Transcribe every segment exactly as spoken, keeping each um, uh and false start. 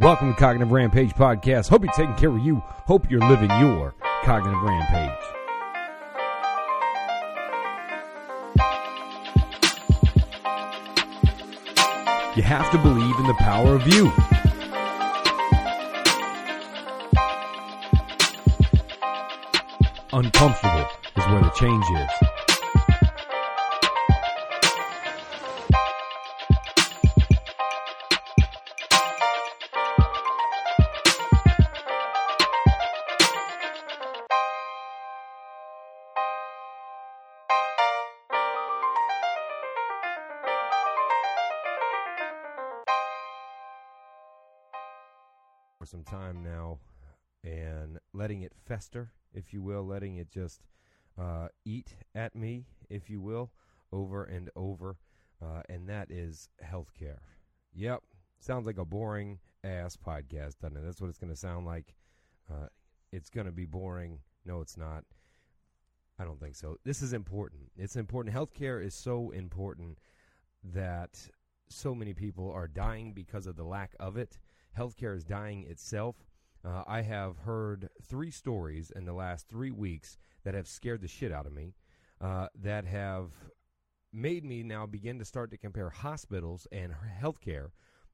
Welcome to Cognitive Rampage Podcast. Hope you're taking care of you. Hope you're living your Cognitive Rampage. You have to believe in the power of you. Uncomfortable is where the change is. For some time now and letting it fester, if you will, letting it just uh, eat at me, if you will, over and over, uh, and that is healthcare. Yep, sounds like a boring ass podcast, doesn't it? That's what it's going to sound like. Uh, it's going to be boring. No, it's not. I don't think so. This is important. It's important. Healthcare is so important that so many people are dying because of the lack of it. Healthcare is dying itself. Uh, I have heard three stories in the last three weeks that have scared the shit out of me, uh, that have made me now begin to start to compare hospitals and healthcare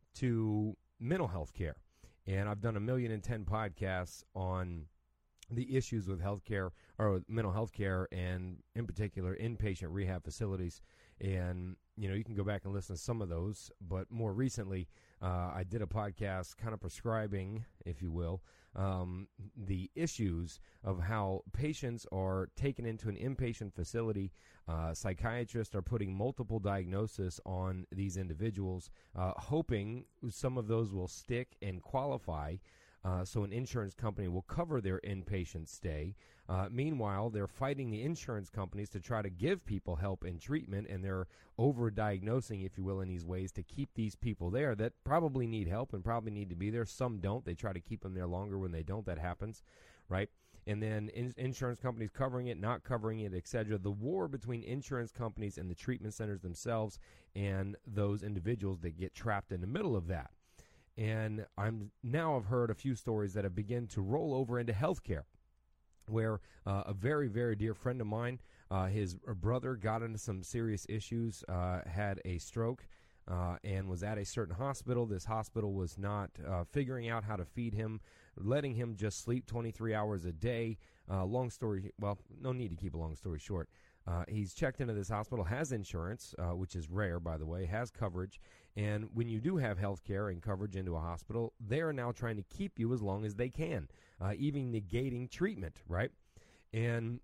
to mental health care. And I've done a million and ten podcasts on the issues with healthcare or mental health care, and in particular inpatient rehab facilities. And, you know, you can go back and listen to some of those. But more recently, uh, I did a podcast kind of prescribing, if you will, um, the issues of how patients are taken into an inpatient facility. Uh, psychiatrists are putting multiple diagnoses on these individuals, uh, hoping some of those will stick and qualify. Uh, so an insurance company will cover their inpatient stay. Uh, meanwhile, they're fighting the insurance companies to try to give people help and treatment, and they're over-diagnosing, if you will, in these ways to keep these people there that probably need help and probably need to be there. Some don't. They try to keep them there longer. When they don't, that happens, right? And then in- insurance companies covering it, not covering it, et cetera. The war between insurance companies and the treatment centers themselves and those individuals that get trapped in the middle of that. And I'm now have heard a few stories that have begun to roll over into healthcare, where uh, a very, very dear friend of mine, uh, his brother got into some serious issues, uh, had a stroke, uh, and was at a certain hospital. This hospital was not uh, figuring out how to feed him, letting him just sleep twenty-three hours a day. Uh, long story, well, no need to keep a long story short. Uh, he's checked into this hospital, has insurance, uh, which is rare, by the way, has coverage. And when you do have health care and coverage into a hospital, they are now trying to keep you as long as they can, uh, even negating treatment, right? And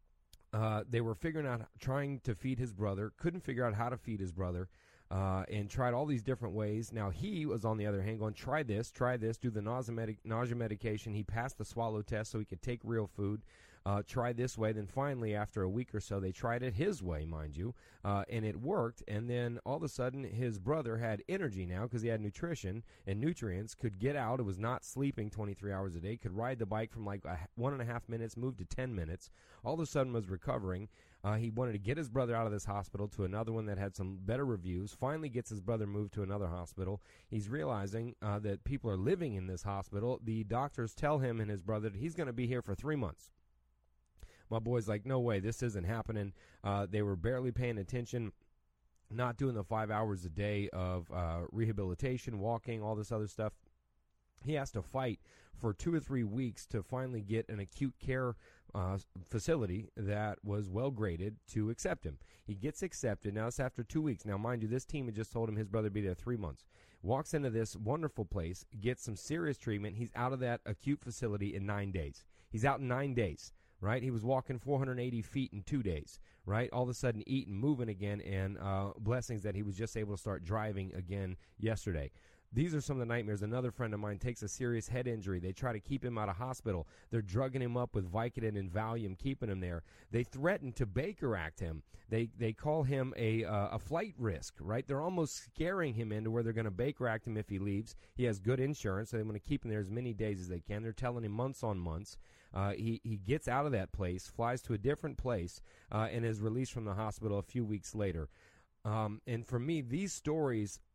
uh, they were figuring out, trying to feed his brother, couldn't figure out how to feed his brother, uh, and tried all these different ways. Now, he was, on the other hand, going, try this, try this, do the nausea, medic- nausea medication. He passed the swallow test so he could take real food. Uh, try this way. Then finally, after a week or so, they tried it his way, mind you, uh, and it worked. And then all of a sudden, his brother had energy now because he had nutrition and nutrients, could get out. It was not sleeping twenty-three hours a day, could ride the bike from like a, one and a half minutes, moved to ten minutes. All of a sudden was recovering. Uh, he wanted to get his brother out of this hospital to another one that had some better reviews. Finally gets his brother moved to another hospital. He's realizing uh, that people are living in this hospital. The doctors tell him and his brother that he's going to be here for three months. My boy's like, no way, this isn't happening. Uh, they were barely paying attention, not doing the five hours a day of uh, rehabilitation, walking, all this other stuff. He has to fight for two or three weeks to finally get an acute care uh, facility that was well graded to accept him. He gets accepted. Now, it's after two weeks. Now, mind you, this team had just told him his brother would be there three months. Walks into this wonderful place, gets some serious treatment. He's out of that acute facility in nine days. He's out in nine days. Right, he was walking four hundred eighty feet in two days, right? All of a sudden eating, moving again, and uh, blessings that he was just able to start driving again yesterday. These are some of the nightmares. Another friend of mine takes a serious head injury. They try to keep him out of hospital. They're drugging him up with Vicodin and Valium, keeping him there. They threaten to Baker Act him. They they call him a uh, a flight risk, right? They're almost scaring him into where they're going to Baker Act him if he leaves. He has good insurance, so they want to keep him there as many days as they can. They're telling him months on months. Uh, he, he gets out of that place, flies to a different place, uh, and is released from the hospital a few weeks later. Um, and for me, these stories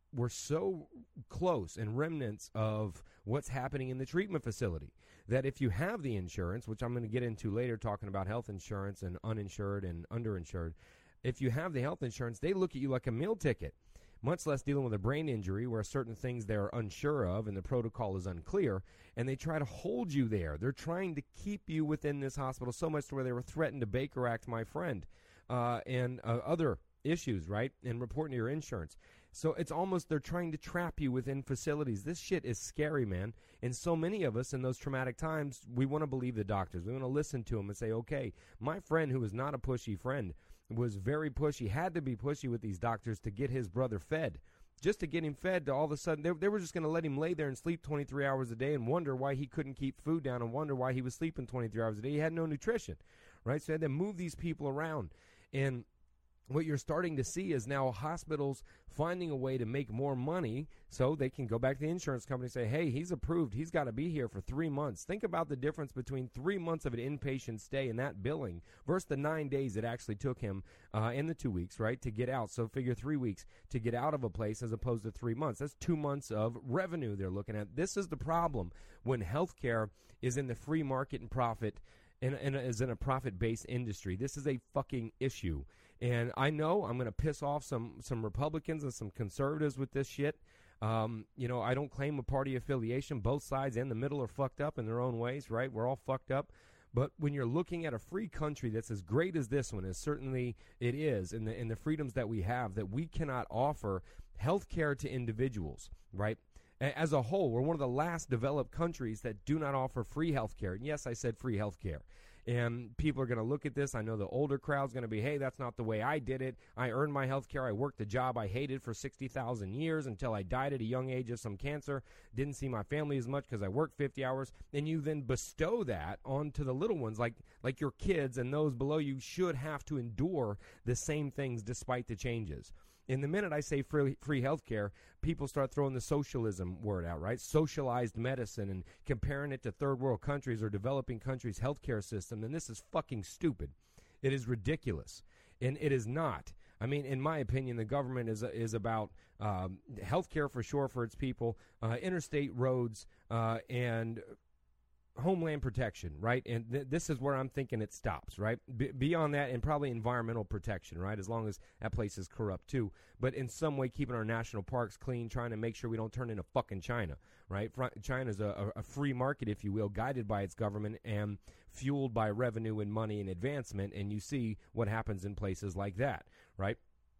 we're so close and remnants of what's happening in the treatment facility that if you have the insurance, which I'm going to get into later talking about health insurance and uninsured and underinsured, if you have the health insurance, they look at you like a meal ticket, much less dealing with a brain injury where certain things they're unsure of and the protocol is unclear, and they try to hold you there. They're trying to keep you within this hospital so much to where they were threatened to Baker Act my friend uh, and uh, other issues, right, and reporting to your insurance. So it's almost they're trying to trap you within facilities. This shit is scary, man. And so many of us in those traumatic times, we want to believe the doctors. We want to listen to them and say, okay, my friend who is not a pushy friend was very pushy, had to be pushy with these doctors to get his brother fed. Just to get him fed, to all of a sudden, they, they were just going to let him lay there and sleep twenty-three hours a day and wonder why he couldn't keep food down and wonder why he was sleeping twenty-three hours a day. He had no nutrition, right? So they had to move these people around. And what you're starting to see is now hospitals finding a way to make more money so they can go back to the insurance company and say, hey, he's approved. He's got to be here for three months. Think about the difference between three months of an inpatient stay and that billing versus the nine days it actually took him uh, in the two weeks, right, to get out. So figure three weeks to get out of a place as opposed to three months. That's two months of revenue they're looking at. This is the problem when healthcare is in the free market and profit and, and is in a profit-based industry. This is a fucking issue. And I know I'm going to piss off some, some Republicans and some conservatives with this shit. Um, you know, I don't claim a party affiliation. Both sides and the middle are fucked up in their own ways, right? We're all fucked up. But when you're looking at a free country that's as great as this one, as certainly it is, in the, in the freedoms that we have, that we cannot offer health care to individuals, right? As a whole, we're one of the last developed countries that do not offer free health care. And yes, I said free health care. And people are going to look at this. I know the older crowd's going to be, hey, that's not the way I did it. I earned my health care. I worked a job I hated for sixty thousand years until I died at a young age of some cancer. Didn't see my family as much because I worked fifty hours. And you then bestow that onto the little ones, like like your kids, and those below you should have to endure the same things despite the changes. In the minute I say free, free health care, people start throwing the socialism word out, right? Socialized medicine and comparing it to third world countries or developing countries' health care system. And this is fucking stupid. It is ridiculous. And it is not. I mean, in my opinion, the government is is about um, health care for sure for its people, uh, interstate roads, uh, and homeland protection, right? And th- this is where I'm thinking it stops, right? B- beyond that, and probably environmental protection, right? As long as that place is corrupt too. But in some way, keeping our national parks clean, trying to make sure we don't turn into fucking China, right? Fr- China's a, a free market, if you will, guided by its government and fueled by revenue and money and advancement. And you see what happens in places like that, right?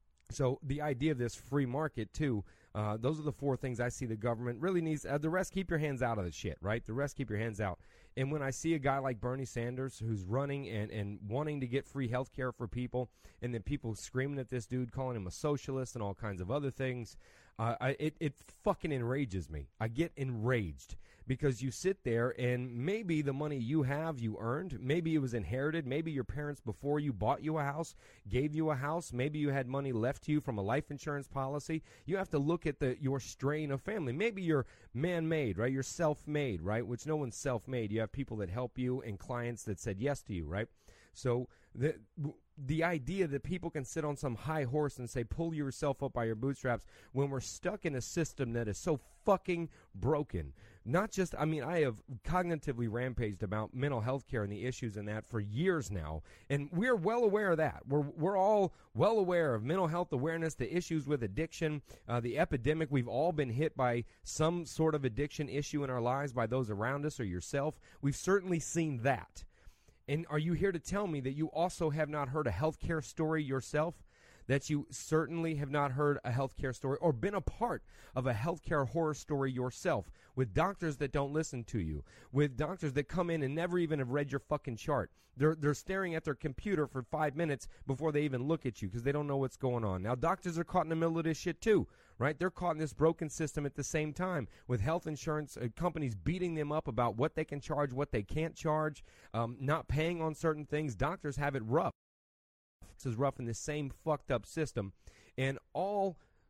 So the idea of this free market too, uh, those are the four things I see the government really needs. Uh, the rest, keep your hands out of the shit, right? The rest, keep your hands out. And when I see a guy like Bernie Sanders who's running and, and wanting to get free health care for people, and then people screaming at this dude, calling him a socialist and all kinds of other things, uh, I, it, it fucking enrages me. I get enraged because you sit there and maybe the money you have, you earned. Maybe it was inherited. Maybe your parents before you bought you a house, gave you a house. Maybe you had money left to you from a life insurance policy. You have to look at the your strain of family. Maybe you're man-made, right? You're self-made, right? Which no one's self-made. You have people that help you and clients that said yes to you, right? So the the idea that people can sit on some high horse and say, pull yourself up by your bootstraps, when we're stuck in a system that is so fucking broken. Not just, I mean, I have cognitively rampaged about mental health care and the issues in that for years now, and we're well aware of that. We're we're all well aware of mental health awareness, the issues with addiction, uh, the epidemic. We've all been hit by some sort of addiction issue in our lives by those around us or yourself. We've certainly seen that. And are you here to tell me that you also have not heard a healthcare story yourself? That you certainly have not heard a healthcare story or been a part of a healthcare horror story yourself, with doctors that don't listen to you, with doctors that come in and never even have read your fucking chart. They're they're staring at their computer for five minutes before they even look at you because they don't know what's going on. Now, doctors are caught in the middle of this shit too, right? They're caught in this broken system at the same time, with health insurance uh, companies beating them up about what they can charge, what they can't charge, um, not paying on certain things. Doctors have it rough. Is rough in the same fucked up system, and all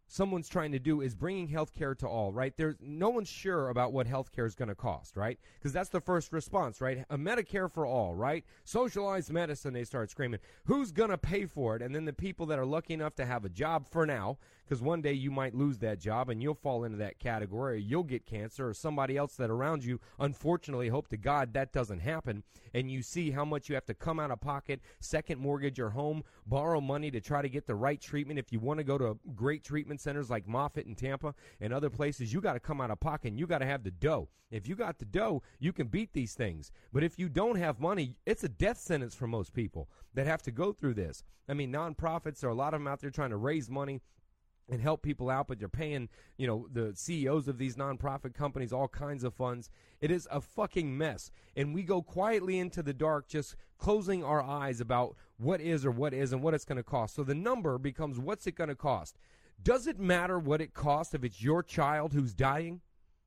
someone's trying to do is bringing health care to all, right? There's no one's sure about what health care is going to cost, right? Because that's the first response, right? A Medicare for all, right? Socialized medicine, they start screaming. Who's going to pay for it? And then the people that are lucky enough to have a job for now, because one day you might lose that job and you'll fall into that category, or you'll get cancer, or somebody else that around you, unfortunately, hope to God that doesn't happen, and you see how much you have to come out of pocket, second mortgage your home, borrow money to try to get the right treatment. If you want to go to great treatment centers like Moffitt in Tampa and other places, you got to come out of pocket and you got to have the dough. If you got the dough, you can beat these things. But if you don't have money, it's a death sentence for most people that have to go through this. I mean, nonprofits, there are a lot of them out there trying to raise money and help people out, but they're paying, you know, the C E Os of these nonprofit companies all kinds of funds. It is a fucking mess. And we go quietly into the dark, just closing our eyes about what is or what isn't, what it's going to cost. So the number becomes, what's it going to cost? Does it matter what it costs if it's your child who's dying?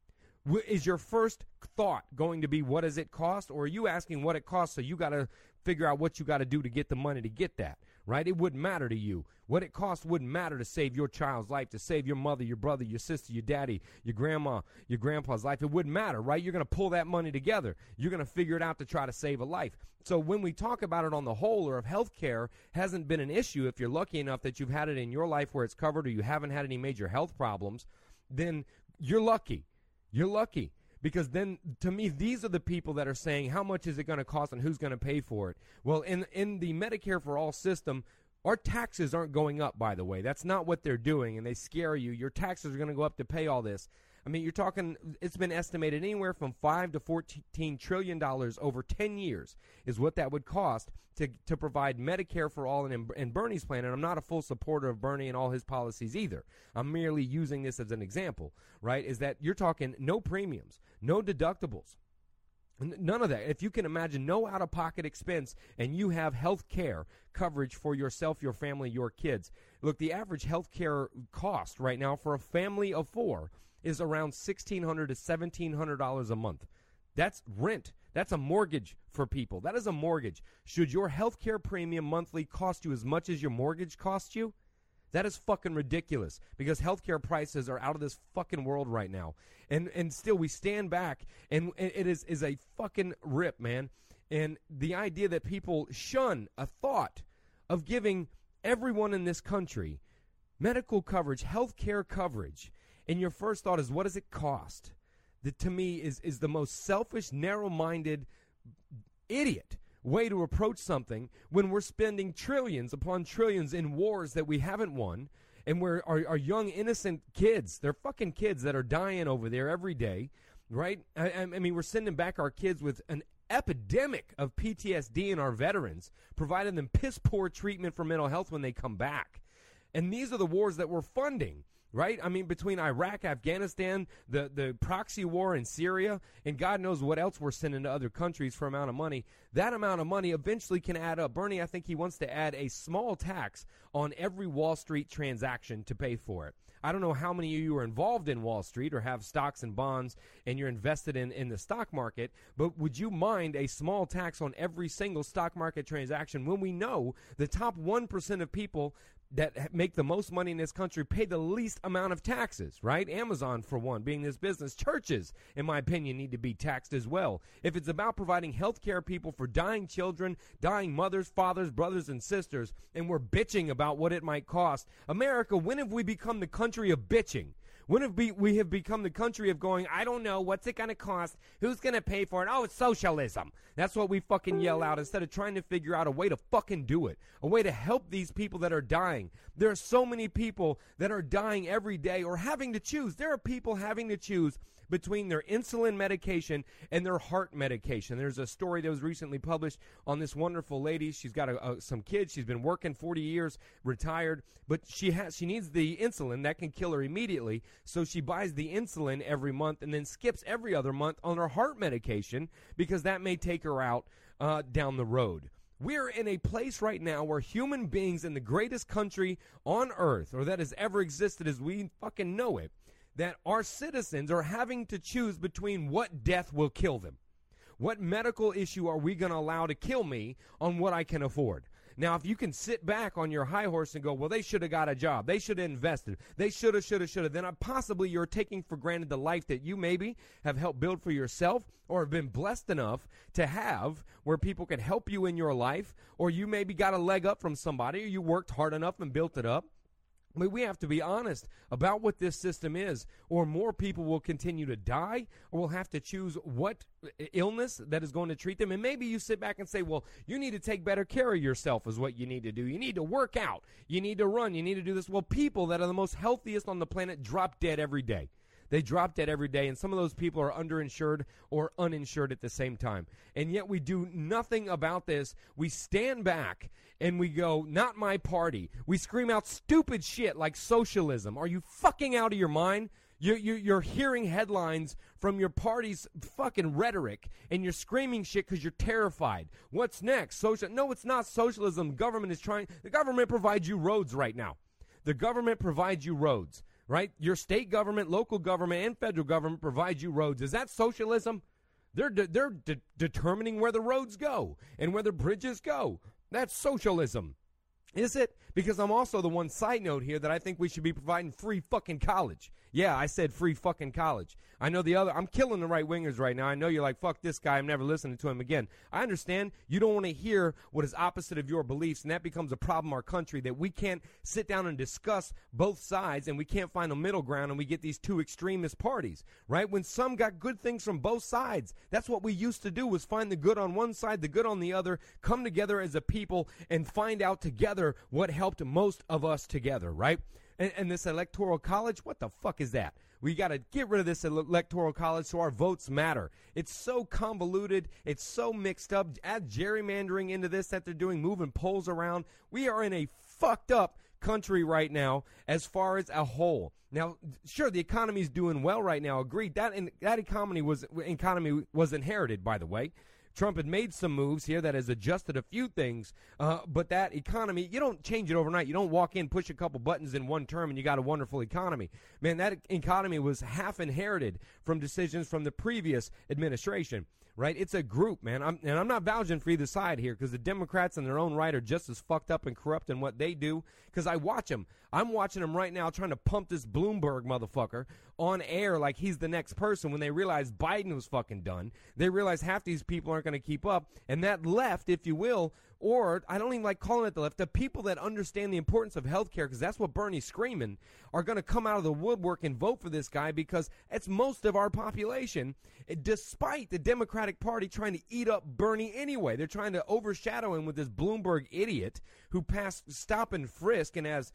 Is your first thought going to be, what does it cost? Or are you asking what it costs, so you got to figure out what you got to do to get the money to get that, right? It wouldn't matter to you. What it costs wouldn't matter to save your child's life, to save your mother, your brother, your sister, your daddy, your grandma, your grandpa's life. It wouldn't matter, right? You're going to pull that money together. You're going to figure it out to try to save a life. So when we talk about it on the whole, or if health care hasn't been an issue, if you're lucky enough that you've had it in your life where it's covered, or you haven't had any major health problems, then you're lucky. You're lucky. Because then, to me, these are the people that are saying, how much is it going to cost and who's going to pay for it? Well, in in the Medicare for All system, our taxes aren't going up, by the way. That's not what they're doing, and they scare you. Your taxes are going to go up to pay all this. I mean, you're talking, it's been estimated anywhere from five to fourteen trillion dollars over ten years is what that would cost to to provide Medicare for all and, and Bernie's plan. And I'm not a full supporter of Bernie and all his policies either. I'm merely using this as an example, right? Is that you're talking no premiums, no deductibles, none of that. If you can imagine, no out-of-pocket expense, and you have health care coverage for yourself, your family, your kids. Look, the average health care cost right now for a family of four is around sixteen hundred dollars to seventeen hundred dollars a month. That's rent. That's a mortgage for people. That is a mortgage. Should your health care premium monthly cost you as much as your mortgage costs you? That is fucking ridiculous, because healthcare prices are out of this fucking world right now. And and still we stand back, and it is, is a fucking rip, man. And the idea that people shun a thought of giving everyone in this country medical coverage, healthcare coverage, and your first thought is, what does it cost? That, to me, is, is the most selfish, narrow-minded idiot way to approach something when we're spending trillions upon trillions in wars that we haven't won, and where our, our young, innocent kids, they're fucking kids that are dying over there every day, right? I, I mean, we're sending back our kids with an epidemic of P T S D in our veterans, providing them piss-poor treatment for mental health when they come back. And these are the wars that we're funding. Right? I mean, between Iraq, Afghanistan, the, the proxy war in Syria, and God knows what else we're sending to other countries for amount of money, that amount of money eventually can add up. Bernie, I think he wants to add a small tax on every Wall Street transaction to pay for it. I don't know how many of you are involved in Wall Street or have stocks and bonds and you're invested in, in the stock market, but would you mind a small tax on every single stock market transaction when we know the top one percent of people that make the most money in this country pay the least amount of taxes, right? Amazon, for one, being this business. Churches, in my opinion, need to be taxed as well. If it's about providing health care people for dying children, dying mothers, fathers, brothers, and sisters, and we're bitching about what it might cost, America, when have we become the country of bitching? When have we, we have become the country of going, I don't know, what's it going to cost? Who's going to pay for it? Oh, it's socialism. That's what we fucking yell out instead of trying to figure out a way to fucking do it, a way to help these people that are dying. There are so many people that are dying every day or having to choose. There are people having to choose between their insulin medication and their heart medication. There's a story that was recently published on this wonderful lady. She's got a, a, some kids. She's been working forty years, retired, but she has she needs the insulin that can kill her immediately. So she buys the insulin every month and then skips every other month on her heart medication because that may take her out uh, down the road. We're in a place right now where human beings in the greatest country on earth, or that has ever existed as we fucking know it, that our citizens are having to choose between what death will kill them. What medical issue are we going to allow to kill me on what I can afford? Now, if you can sit back on your high horse and go, well, they should have got a job, they should have invested, they should have, should have, should have, then possibly you're taking for granted the life that you maybe have helped build for yourself or have been blessed enough to have where people can help you in your life, or you maybe got a leg up from somebody, or you worked hard enough and built it up. But we have to be honest about what this system is, or more people will continue to die, or will have to choose what illness that is going to treat them. And maybe you sit back and say, well, you need to take better care of yourself is what you need to do. You need to work out. You need to run. You need to do this. Well, people that are the most healthiest on the planet drop dead every day. They drop dead every day, and some of those people are underinsured or uninsured at the same time. And yet we do nothing about this. We stand back and we go, not my party. We scream out stupid shit like socialism. Are you fucking out of your mind? You're, you're, you're hearing headlines from your party's fucking rhetoric, and you're screaming shit because you're terrified. What's next? Social? No, it's not socialism. Government is trying. The government provides you roads right now. The government provides you roads. Right? Your state government, local government, and federal government provides you roads. Is that socialism? They're de- they're de- determining where the roads go and where the bridges go. That's socialism. Is it? Because I'm also the one side note here that I think we should be providing free fucking college. Yeah, I said free fucking college. I know the other, I'm killing the right wingers right now. I know you're like, fuck this guy, I'm never listening to him again. I understand you don't want to hear what is opposite of your beliefs, and that becomes a problem in our country, that we can't sit down and discuss both sides, and we can't find a middle ground, and we get these two extremist parties, right? When some got good things from both sides, that's what we used to do, was find the good on one side, the good on the other, come together as a people, and find out together what helped most of us together, right? And, and this electoral college, what the fuck is that? We got to get rid of this electoral college so our votes matter. It's so convoluted. It's so mixed up. Add gerrymandering into this that they're doing, moving polls around. We are in a fucked up country right now as far as a whole. Now, sure, the economy is doing well right now. Agreed. That in, that economy was economy was inherited, by the way. Trump had made some moves here that has adjusted a few things, uh, but that economy, you don't change it overnight. You don't walk in, push a couple buttons in one term, and you got a wonderful economy. Man, that economy was half inherited from decisions from the previous administration, right? It's a group, man. I'm, and I'm not vouching for either side here, because the Democrats in their own right are just as fucked up and corrupt in what they do, because I watch them. I'm watching them right now trying to pump this Bloomberg motherfucker on air like he's the next person when they realize Biden was fucking done. They realize half these people aren't going to keep up. And that left, if you will, or I don't even like calling it the left, the people that understand the importance of health care, because that's what Bernie's screaming, are going to come out of the woodwork and vote for this guy, because it's most of our population, despite the Democratic Party trying to eat up Bernie anyway. They're trying to overshadow him with this Bloomberg idiot who passed stop and frisk and has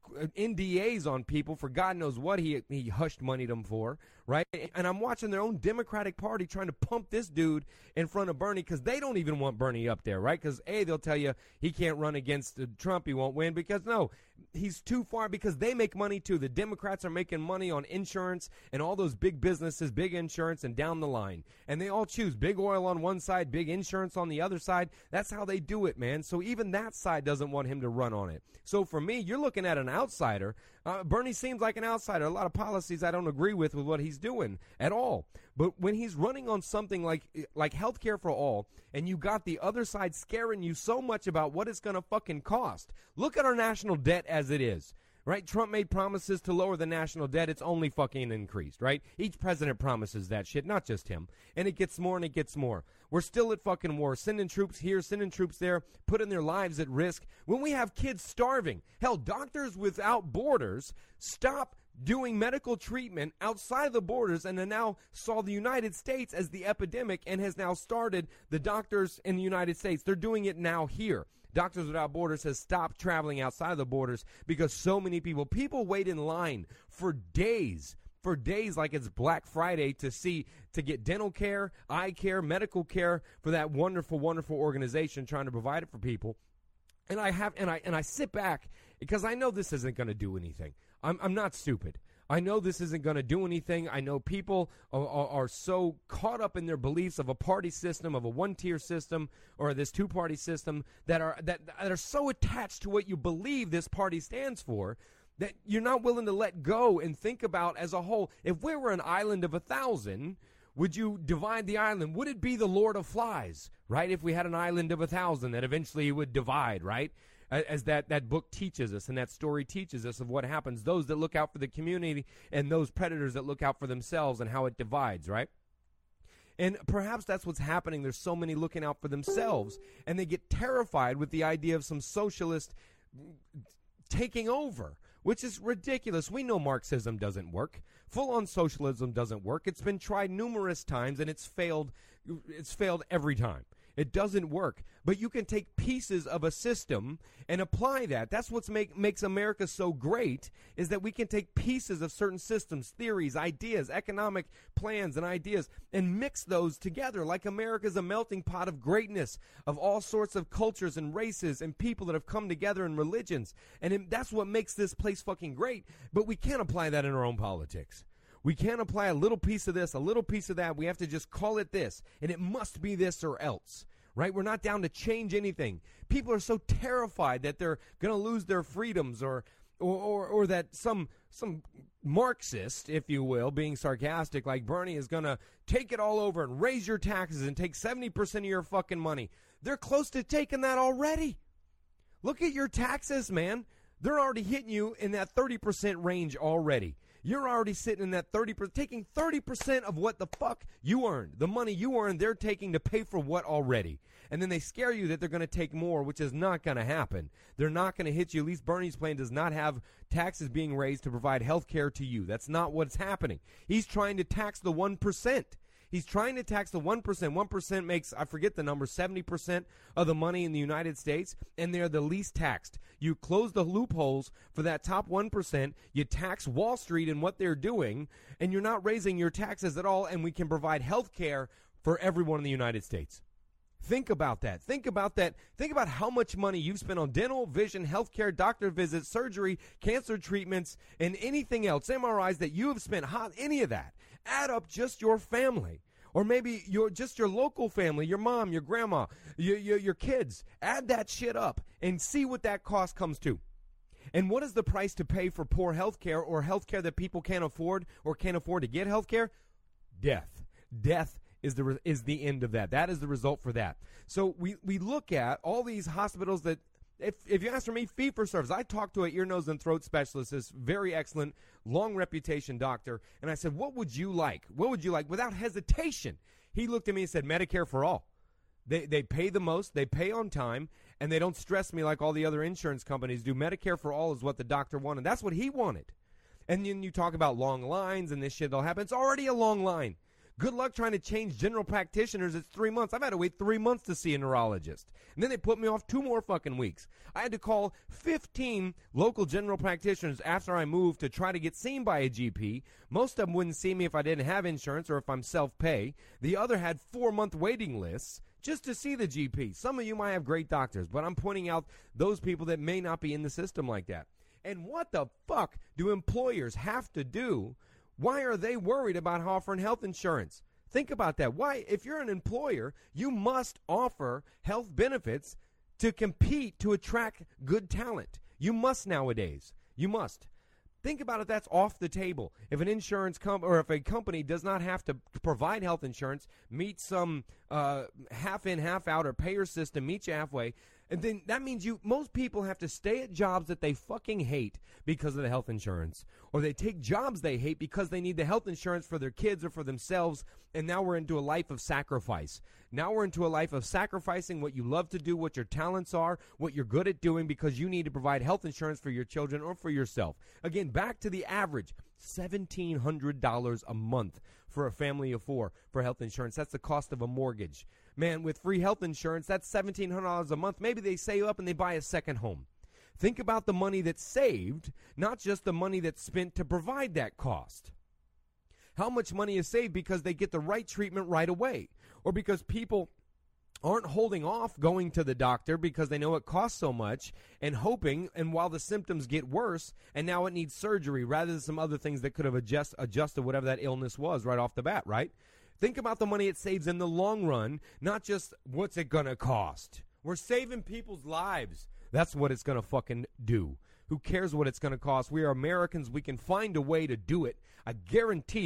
N D As on people for God knows what he he hushed moneyed them for, right? And I'm watching their own Democratic Party trying to pump this dude in front of Bernie, because they don't even want Bernie up there, right? Because A, they'll tell you he can't run against uh, Trump, he won't win, because no, he's too far, because they make money too. The Democrats are making money on insurance and all those big businesses, big insurance, and down the line. And they all choose big oil on one side, big insurance on the other side. That's how they do it, man. So even that side doesn't want him to run on it. So for me, you're looking at an outsider. Uh, Bernie seems like an outsider. A lot of policies I don't agree with with what he's doing at all. But when he's running on something like like healthcare for all, and you got the other side scaring you so much about what it's going to fucking cost. Look at our national debt as it is. Right? Trump made promises to lower the national debt. It's only fucking increased, right? Each president promises that shit, not just him. And it gets more and it gets more. We're still at fucking war, sending troops here, sending troops there, putting their lives at risk. When we have kids starving, hell, Doctors Without Borders stop doing medical treatment outside of the borders, and then now saw the United States as the epidemic and has now started the doctors in the United States. They're doing it now here. Doctors Without Borders has stopped traveling outside of the borders because so many people, people wait in line for days, for days like it's Black Friday to see, to get dental care, eye care, medical care for that wonderful, wonderful organization trying to provide it for people. And I have, and I, and I sit back because I know this isn't going to do anything. I'm, I'm not stupid. I know this isn't going to do anything. I know people are, are, are so caught up in their beliefs of a party system, of a one-tier system, or this two-party system that are that, that are so attached to what you believe this party stands for that you're not willing to let go and think about as a whole. If we were an island of a thousand, Would you divide the island? Would it be the Lord of Flies, right? If we had an island of a thousand that eventually would divide, right? As that, that book teaches us and that story teaches us of what happens. Those that look out for the community and those predators that look out for themselves and how it divides, right? And perhaps that's what's happening. There's so many looking out for themselves, and they get terrified with the idea of some socialist taking over, which is ridiculous. We know Marxism doesn't work. Full-on socialism doesn't work. It's been tried numerous times, and it's failed. It's failed every time. It doesn't work. But you can take pieces of a system and apply that. That's what make, makes America so great, is that we can take pieces of certain systems, theories, ideas, economic plans and ideas, and mix those together. Like America's a melting pot of greatness, of all sorts of cultures and races and people that have come together in religions. And it, that's what makes this place fucking great. But we can't apply that in our own politics. We can't apply a little piece of this, a little piece of that. We have to just call it this, and it must be this or else, right? We're not down to change anything. People are so terrified that they're going to lose their freedoms, or, or, or, or that some some Marxist, if you will, being sarcastic like Bernie, is going to take it all over and raise your taxes and take seventy percent of your fucking money. They're close to taking that already. Look at your taxes, man. They're already hitting you in that thirty percent range already. You're already sitting in that thirty percent, taking thirty percent of what the fuck you earned. The money you earned, they're taking to pay for what already. And then they scare you that they're going to take more, which is not going to happen. They're not going to hit you. At least Bernie's plan does not have taxes being raised to provide health care to you. That's not what's happening. He's trying to tax the one percent. He's trying to tax the one percent. one percent makes, I forget the number, seventy percent of the money in the United States, and they're the least taxed. You close the loopholes for that top one percent, you tax Wall Street and what they're doing, and you're not raising your taxes at all, and we can provide health care for everyone in the United States. Think about that. Think about that. Think about how much money you've spent on dental, vision, health care, doctor visits, surgery, cancer treatments, and anything else, M R Is that you have spent, any of that. Add up just your family, or maybe your just your local family, your mom, your grandma, your, your, your kids. Add that shit up and see what that cost comes to. And what is the price to pay for poor health care, or health care that people can't afford or can't afford to get health care? Death. Death is the is the end of that. That is the result for that. So we, we look at all these hospitals that, if if you ask for me, fee for service. I talked to an ear, nose, and throat specialist, this very excellent, long reputation doctor, and I said, what would you like? What would you like? Without hesitation, he looked at me and said, Medicare for all. They they pay the most, they pay on time, and they don't stress me like all the other insurance companies do. Medicare for all is what the doctor wanted. That's what he wanted. And then you talk about long lines and this shit that'll happen. It's already a long line. Good luck trying to change general practitioners. It's three months. I've had to wait three months to see a neurologist. And then they put me off two more fucking weeks. I had to call fifteen local general practitioners after I moved to try to get seen by a G P. Most of them wouldn't see me if I didn't have insurance or if I'm self-pay. The other had four-month waiting lists just to see the G P. Some of you might have great doctors, but I'm pointing out those people that may not be in the system like that. And what the fuck do employers have to do? Why are they worried about offering health insurance? Think about that. Why, if you're an employer, you must offer health benefits to compete to attract good talent. You must nowadays. You must. Think about it. That's off the table. If an insurance com- or if a company does not have to provide health insurance, meet some uh, half in, half out, or payer system, meet you halfway, and then that means you most people have to stay at jobs that they fucking hate because of the health insurance, or they take jobs they hate because they need the health insurance for their kids or for themselves. And now we're into a life of sacrifice. Now we're into a life of sacrificing what you love to do, what your talents are, what you're good at doing, because you need to provide health insurance for your children or for yourself. Again, back to the average, seventeen hundred dollars a month for a family of four for health insurance. That's the cost of a mortgage. Man, with free health insurance, that's seventeen hundred dollars a month. Maybe they save up and they buy a second home. Think about the money that's saved, not just the money that's spent to provide that cost. How much money is saved because they get the right treatment right away, or because people aren't holding off going to the doctor because they know it costs so much and hoping, and while the symptoms get worse and now it needs surgery rather than some other things that could have adjust, adjusted whatever that illness was right off the bat, right? Think about the money it saves in the long run, not just what's it going to cost. We're saving people's lives. That's what it's going to fucking do. Who cares what it's going to cost? We are Americans. We can find a way to do it. I guarantee it.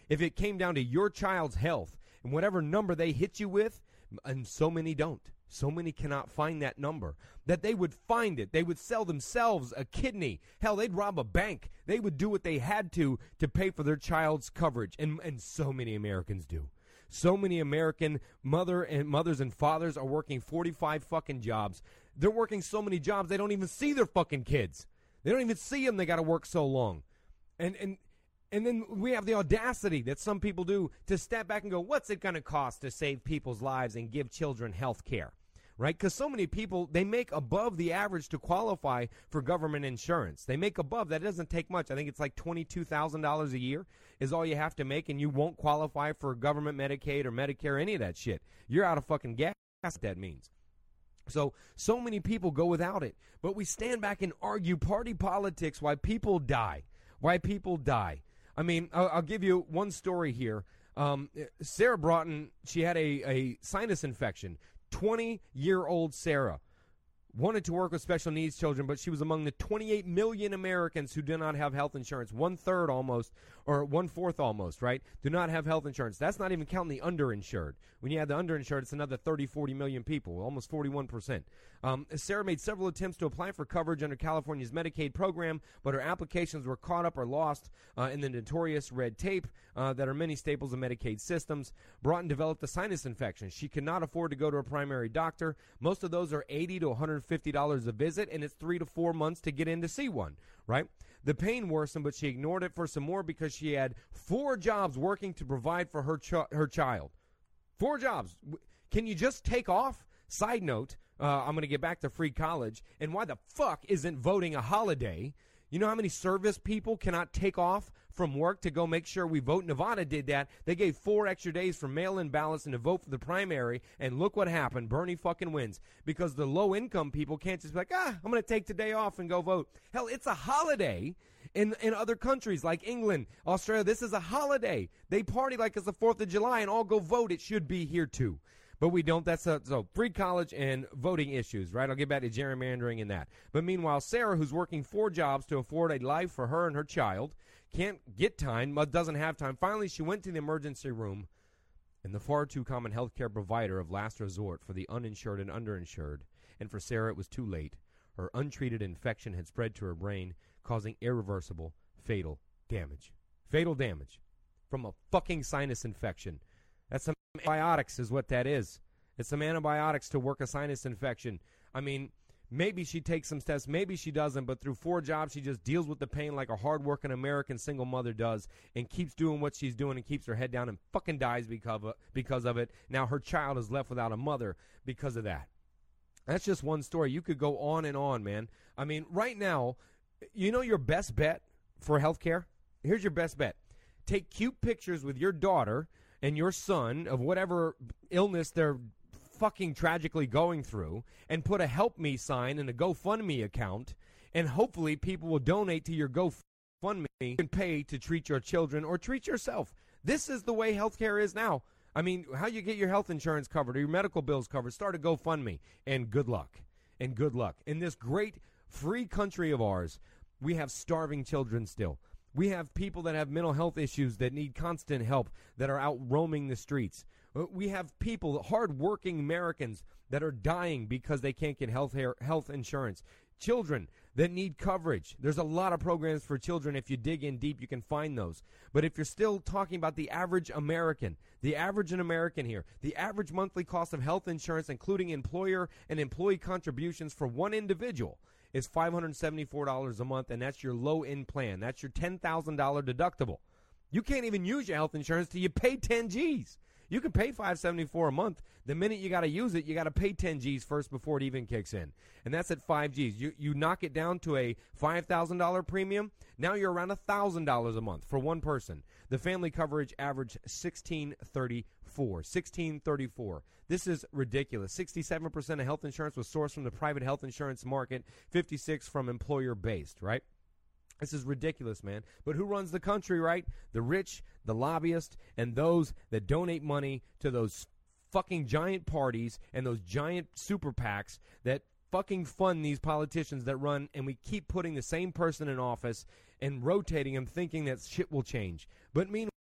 if it came down to your child's health and whatever number they hit you with, and so many don't. So many cannot find that number, that they would find it. They would sell themselves a kidney. Hell, they'd rob a bank. They would do what they had to to pay for their child's coverage, and, and so many Americans do. So many American mother and mothers and fathers are working forty-five fucking jobs. They're working so many jobs they don't even see their fucking kids. They don't even see them. They got to work so long. And and and then we have the audacity that some people do to step back and go, what's it going to cost to save people's lives and give children health care? Right? Because so many people, they make above the average to qualify for government insurance. They make above. That doesn't take much. I think it's like twenty-two thousand dollars a year is all you have to make, and you won't qualify for government Medicaid or Medicare, any of that shit. You're out of fucking gas, that means. So, so many people go without it. But we stand back and argue party politics, why people die. Why people die. I mean, I'll, I'll give you one story here. Um, Sarah Broughton, she had a, a sinus infection. twenty-year-old Sarah wanted to work with special needs children, but she was among the twenty-eight million Americans who do not have health insurance. One-third almost, or one-fourth almost, right, do not have health insurance. That's not even counting the underinsured. When you add the underinsured, it's another thirty, forty million people, almost forty-one percent. Um, Sarah made several attempts to apply for coverage under California's Medicaid program, but her applications were caught up or lost uh, in the notorious red tape uh, that are many staples of Medicaid systems. Broughton developed a sinus infection. She could not afford to go to a primary doctor. Most of those are eighty to one hundred fifty dollars a visit, and it's three to four months to get in to see one, right? The pain worsened, but she ignored it for some more because she had four jobs working to provide for her ch- her child. Four jobs. Can you just take off? Side note, uh, I'm going to get back to free college, and why the fuck isn't voting a holiday? You know how many service people cannot take off from work to go make sure we vote? Nevada did that. They gave four extra days for mail-in ballots and to vote for the primary, and look what happened. Bernie fucking wins because the low-income people can't just be like, ah, I'm going to take today off and go vote. Hell, it's a holiday in in other countries like England, Australia. This is a holiday. They party like it's the fourth of July and all go vote. It should be here too. But we don't. That's a, so free college and voting issues, right? I'll get back to gerrymandering and that. But meanwhile, Sarah, who's working four jobs to afford a life for her and her child, can't get time, but doesn't have time. Finally, she went to the emergency room, and the far too common health care provider of last resort for the uninsured and underinsured. And for Sarah, it was too late. Her untreated infection had spread to her brain, causing irreversible, fatal damage. Fatal damage from a fucking sinus infection. That's some antibiotics is what that is. It's some antibiotics to work a sinus infection. I mean, maybe she takes some steps, maybe she doesn't, but through four jobs, she just deals with the pain like a hardworking American single mother does and keeps doing what she's doing and keeps her head down and fucking dies because of, because of it. Now her child is left without a mother because of that. That's just one story. You could go on and on, man. I mean, right now, you know your best bet for health care? Here's your best bet. Take cute pictures with your daughter and your son of whatever illness they're fucking tragically going through, and put a help me sign in a GoFundMe account, and hopefully people will donate to your GoFundMe and pay to treat your children or treat yourself. This is the way healthcare is now. I mean, how you get your health insurance covered or your medical bills covered, start a GoFundMe, and good luck. And good luck. In this great free country of ours, we have starving children still. We have people that have mental health issues that need constant help that are out roaming the streets. We have people, hardworking Americans, that are dying because they can't get health health insurance. Children that need coverage. There's a lot of programs for children. If you dig in deep, you can find those. But if you're still talking about the average American, the average American here, the average monthly cost of health insurance, including employer and employee contributions for one individual, is five hundred seventy-four dollars a month, and that's your low-end plan. That's your ten thousand dollars deductible. You can't even use your health insurance till you pay ten G's. You can pay five hundred seventy-four dollars a month. The minute you got to use it, you got to pay ten G's first before it even kicks in. And that's at five G's. You you knock it down to a five thousand dollars premium, now you're around one thousand dollars a month for one person. The family coverage averaged sixteen thirty-four. sixteen thirty-four. This is ridiculous. sixty-seven percent of health insurance was sourced from the private health insurance market, fifty-six from employer-based, right? This is ridiculous, man. But who runs the country, right? The rich, the lobbyists, and those that donate money to those fucking giant parties and those giant super PACs that fucking fund these politicians that run, and we keep putting the same person in office and rotating them thinking that shit will change. But meanwhile,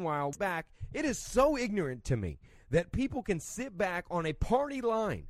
in a while back, it is so ignorant to me that people can sit back on a party line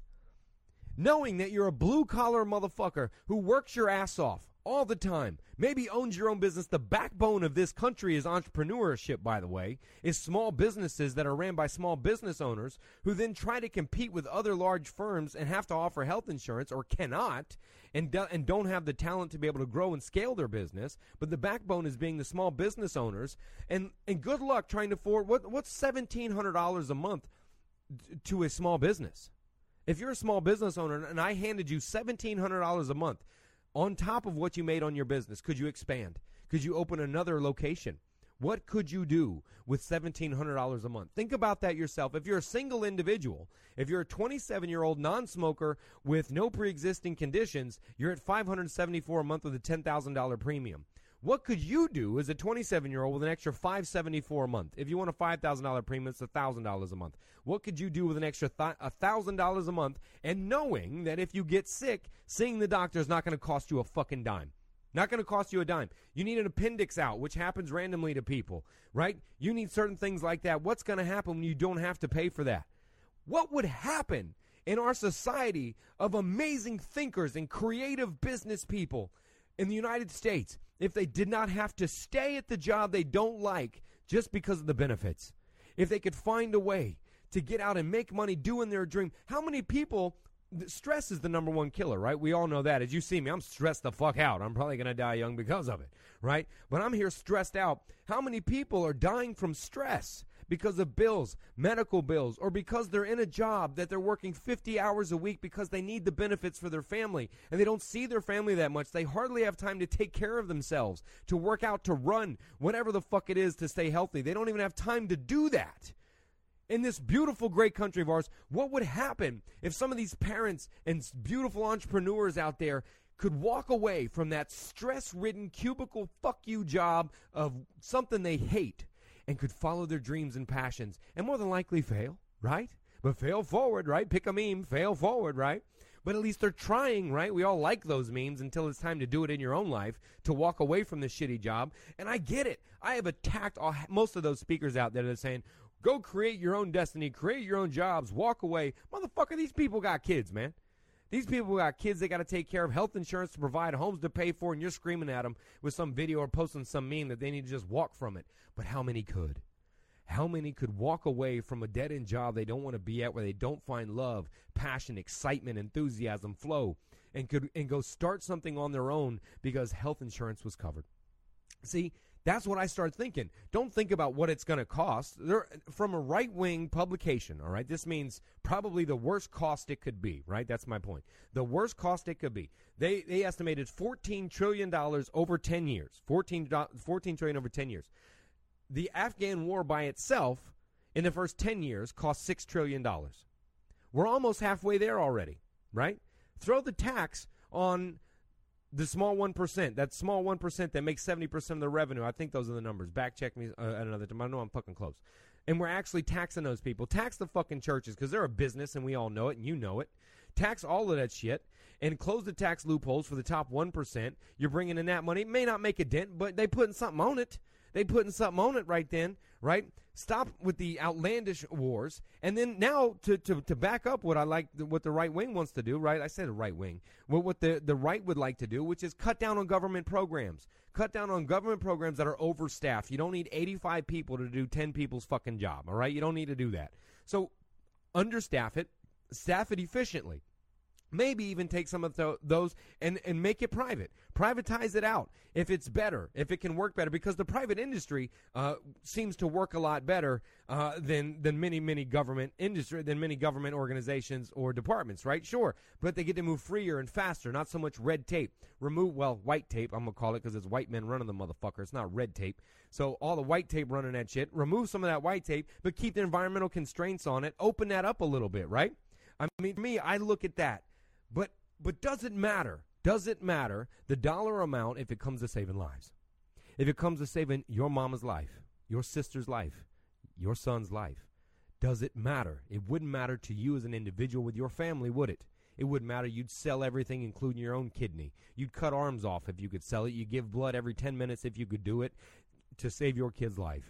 knowing that you're a blue-collar motherfucker who works your ass off all the time, maybe owns your own business. The backbone of this country is entrepreneurship, by the way, is small businesses that are ran by small business owners who then try to compete with other large firms and have to offer health insurance or cannot and, do, and don't have the talent to be able to grow and scale their business. But the backbone is being the small business owners. And, and good luck trying to afford, what, what's seventeen hundred dollars a month to a small business? If you're a small business owner and I handed you seventeen hundred dollars a month, on top of what you made on your business, could you expand? Could you open another location? What could you do with seventeen hundred dollars a month? Think about that yourself. If you're a single individual, if you're a twenty-seven-year-old non-smoker with no pre-existing conditions, you're at five hundred seventy-four dollars a month with a ten thousand dollars premium. What could you do as a twenty-seven-year-old with an extra five hundred seventy-four dollars a month? If you want a five thousand dollars premium, it's one thousand dollars a month. What could you do with an extra th- one thousand dollars a month and knowing that if you get sick, seeing the doctor is not going to cost you a fucking dime? Not going to cost you a dime. You need an appendix out, which happens randomly to people, right? You need certain things like that. What's going to happen when you don't have to pay for that? What would happen in our society of amazing thinkers and creative business people in the United States if they did not have to stay at the job they don't like just because of the benefits? If they could find a way to get out and make money doing their dream. How many people, stress is the number one killer, right? We all know that. As you see me, I'm stressed the fuck out. I'm probably going to die young because of it, right? But I'm here stressed out. How many people are dying from stress because of bills, medical bills, or because they're in a job that they're working fifty hours a week because they need the benefits for their family, and they don't see their family that much. They hardly have time to take care of themselves, to work out, to run, whatever the fuck it is to stay healthy. They don't even have time to do that. In this beautiful, great country of ours, what would happen if some of these parents and beautiful entrepreneurs out there could walk away from that stress-ridden cubicle fuck you job of something they hate and could follow their dreams and passions and more than likely fail, right? But fail forward, right? Pick a meme, fail forward, right? But at least they're trying, right? We all like those memes until it's time to do it in your own life, to walk away from this shitty job. And I get it. I have attacked all, most of those speakers out there that are saying, go create your own destiny, create your own jobs, walk away. Motherfucker, these people got kids, man. These people got kids they got to take care of, health insurance to provide, homes to pay for, and you're screaming at them with some video or posting some meme that they need to just walk from it. But how many could? How many could walk away from a dead-end job they don't want to be at, where they don't find love, passion, excitement, enthusiasm, flow, and could and go start something on their own because health insurance was covered? See, that's what I started thinking. Don't think about what it's going to cost. They're, from a right-wing publication, all right? This means probably the worst cost it could be, right? That's my point. The worst cost it could be. They they estimated fourteen trillion dollars over ten years. fourteen, fourteen trillion dollars over ten years. The Afghan war by itself, in the first ten years, cost six trillion dollars. We're almost halfway there already, right? Throw the tax on the small one percent, that small one percent that makes seventy percent of the revenue. I think those are the numbers. Back check me uh, at another time. I know I'm fucking close. And we're actually taxing those people. Tax the fucking churches because they're a business and we all know it and you know it. Tax all of that shit and close the tax loopholes for the top one percent. You're bringing in that money. It may not make a dent, but they putting something on it. They putting something on it right then, right? Stop with the outlandish wars. And then now to, to, to back up what I like, what the right wing wants to do, right? I said right wing. What, what the, the right would like to do, which is cut down on government programs. Cut down on government programs that are overstaffed. You don't need eighty-five people to do ten people's fucking job, all right? You don't need to do that. So understaff it, staff it efficiently. Maybe even take some of th- those and, and make it private. Privatize it out if it's better, if it can work better, because the private industry uh, seems to work a lot better uh, than than many, many government industry, than many government organizations or departments, right? Sure, but they get to move freer and faster, not so much red tape. Remove, well, white tape, I'm going to call it because it's white men running the motherfucker. It's not red tape. So all the white tape running that shit, remove some of that white tape, but keep the environmental constraints on it. Open that up a little bit, right? I mean, for me, I look at that. But but does it matter? Does it matter the dollar amount if it comes to saving lives? If it comes to saving your mama's life, your sister's life, your son's life, does it matter? It wouldn't matter to you as an individual with your family, would it? It wouldn't matter. You'd sell everything, including your own kidney. You'd cut arms off if you could sell it. You'd give blood every ten minutes if you could do it to save your kid's life.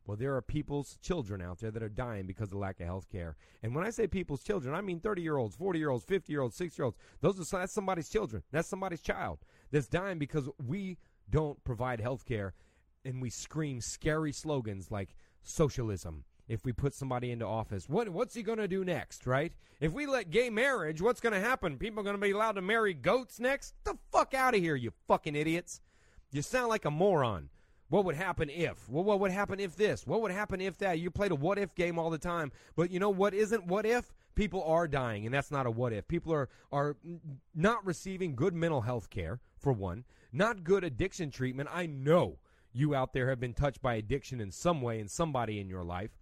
Well, there are people's children out there that are dying because of lack of health care. And when I say people's children, I mean thirty-year-olds, forty-year-olds, fifty-year-olds, sixty-year-olds. Those are that's somebody's children. That's somebody's child that's dying because we don't provide health care, and we scream scary slogans like socialism. If we put somebody into office, what what's he going to do next, right? If we let gay marriage, what's going to happen? People are going to be allowed to marry goats next? Get the fuck out of here, you fucking idiots. You sound like a moron. What would happen if? Well, what would happen if this? What would happen if that? You played a what-if game all the time. But you know what isn't what if? People are dying, and that's not a what if. People are, are not receiving good mental health care, for one. Not good addiction treatment. I know you out there have been touched by addiction in some way in somebody in your life.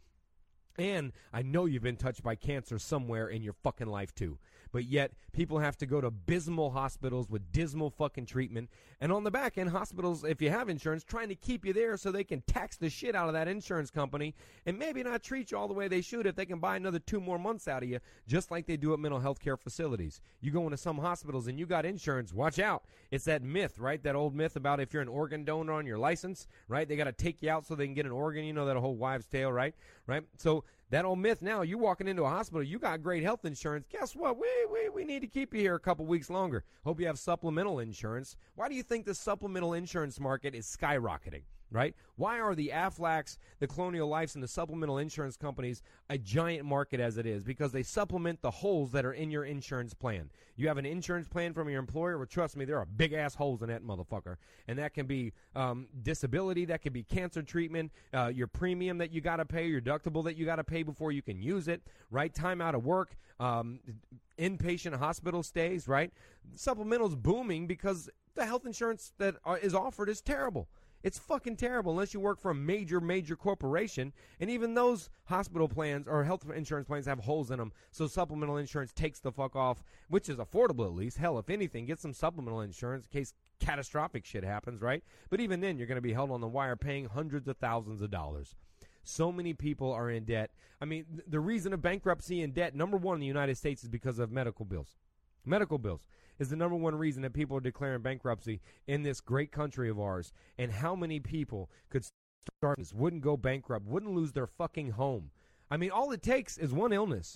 And I know you've been touched by cancer somewhere in your fucking life, too. But yet, people have to go to abysmal hospitals with dismal fucking treatment. And on the back end, hospitals, if you have insurance, trying to keep you there so they can tax the shit out of that insurance company and maybe not treat you all the way they should if they can buy another two more months out of you, just like they do at mental health care facilities. You go into some hospitals and you got insurance, watch out. It's that myth, right? That old myth about if you're an organ donor on your license, right? They got to take you out so they can get an organ. You know that whole wives' tale, right? Right? So that old myth now, you walking into a hospital, you got great health insurance. Guess what? We, we, we need to keep you here a couple weeks longer. Hope you have supplemental insurance. Why do you think the supplemental insurance market is skyrocketing, right? Why are the Aflacs, the Colonial Lifes, and the supplemental insurance companies a giant market as it is? Because they supplement the holes that are in your insurance plan. You have an insurance plan from your employer, well, trust me, there are big-ass holes in that motherfucker. And that can be um, disability, that can be cancer treatment, uh, your premium that you got to pay, your deductible that you got to pay before you can use it, right? Time out of work, um, inpatient hospital stays, right? Supplemental's booming because the health insurance that are, is offered is terrible. It's fucking terrible unless you work for a major, major corporation. And even those hospital plans or health insurance plans have holes in them. So supplemental insurance takes the fuck off, which is affordable at least. Hell, if anything, get some supplemental insurance in case catastrophic shit happens, right? But even then, you're going to be held on the wire paying hundreds of thousands of dollars. So many people are in debt. I mean, th- the reason of bankruptcy and debt, number one in the United States, is because of medical bills. Medical bills is the number one reason that people are declaring bankruptcy in this great country of ours. And how many people could start this, wouldn't go bankrupt, wouldn't lose their fucking home? I mean, all it takes is one illness.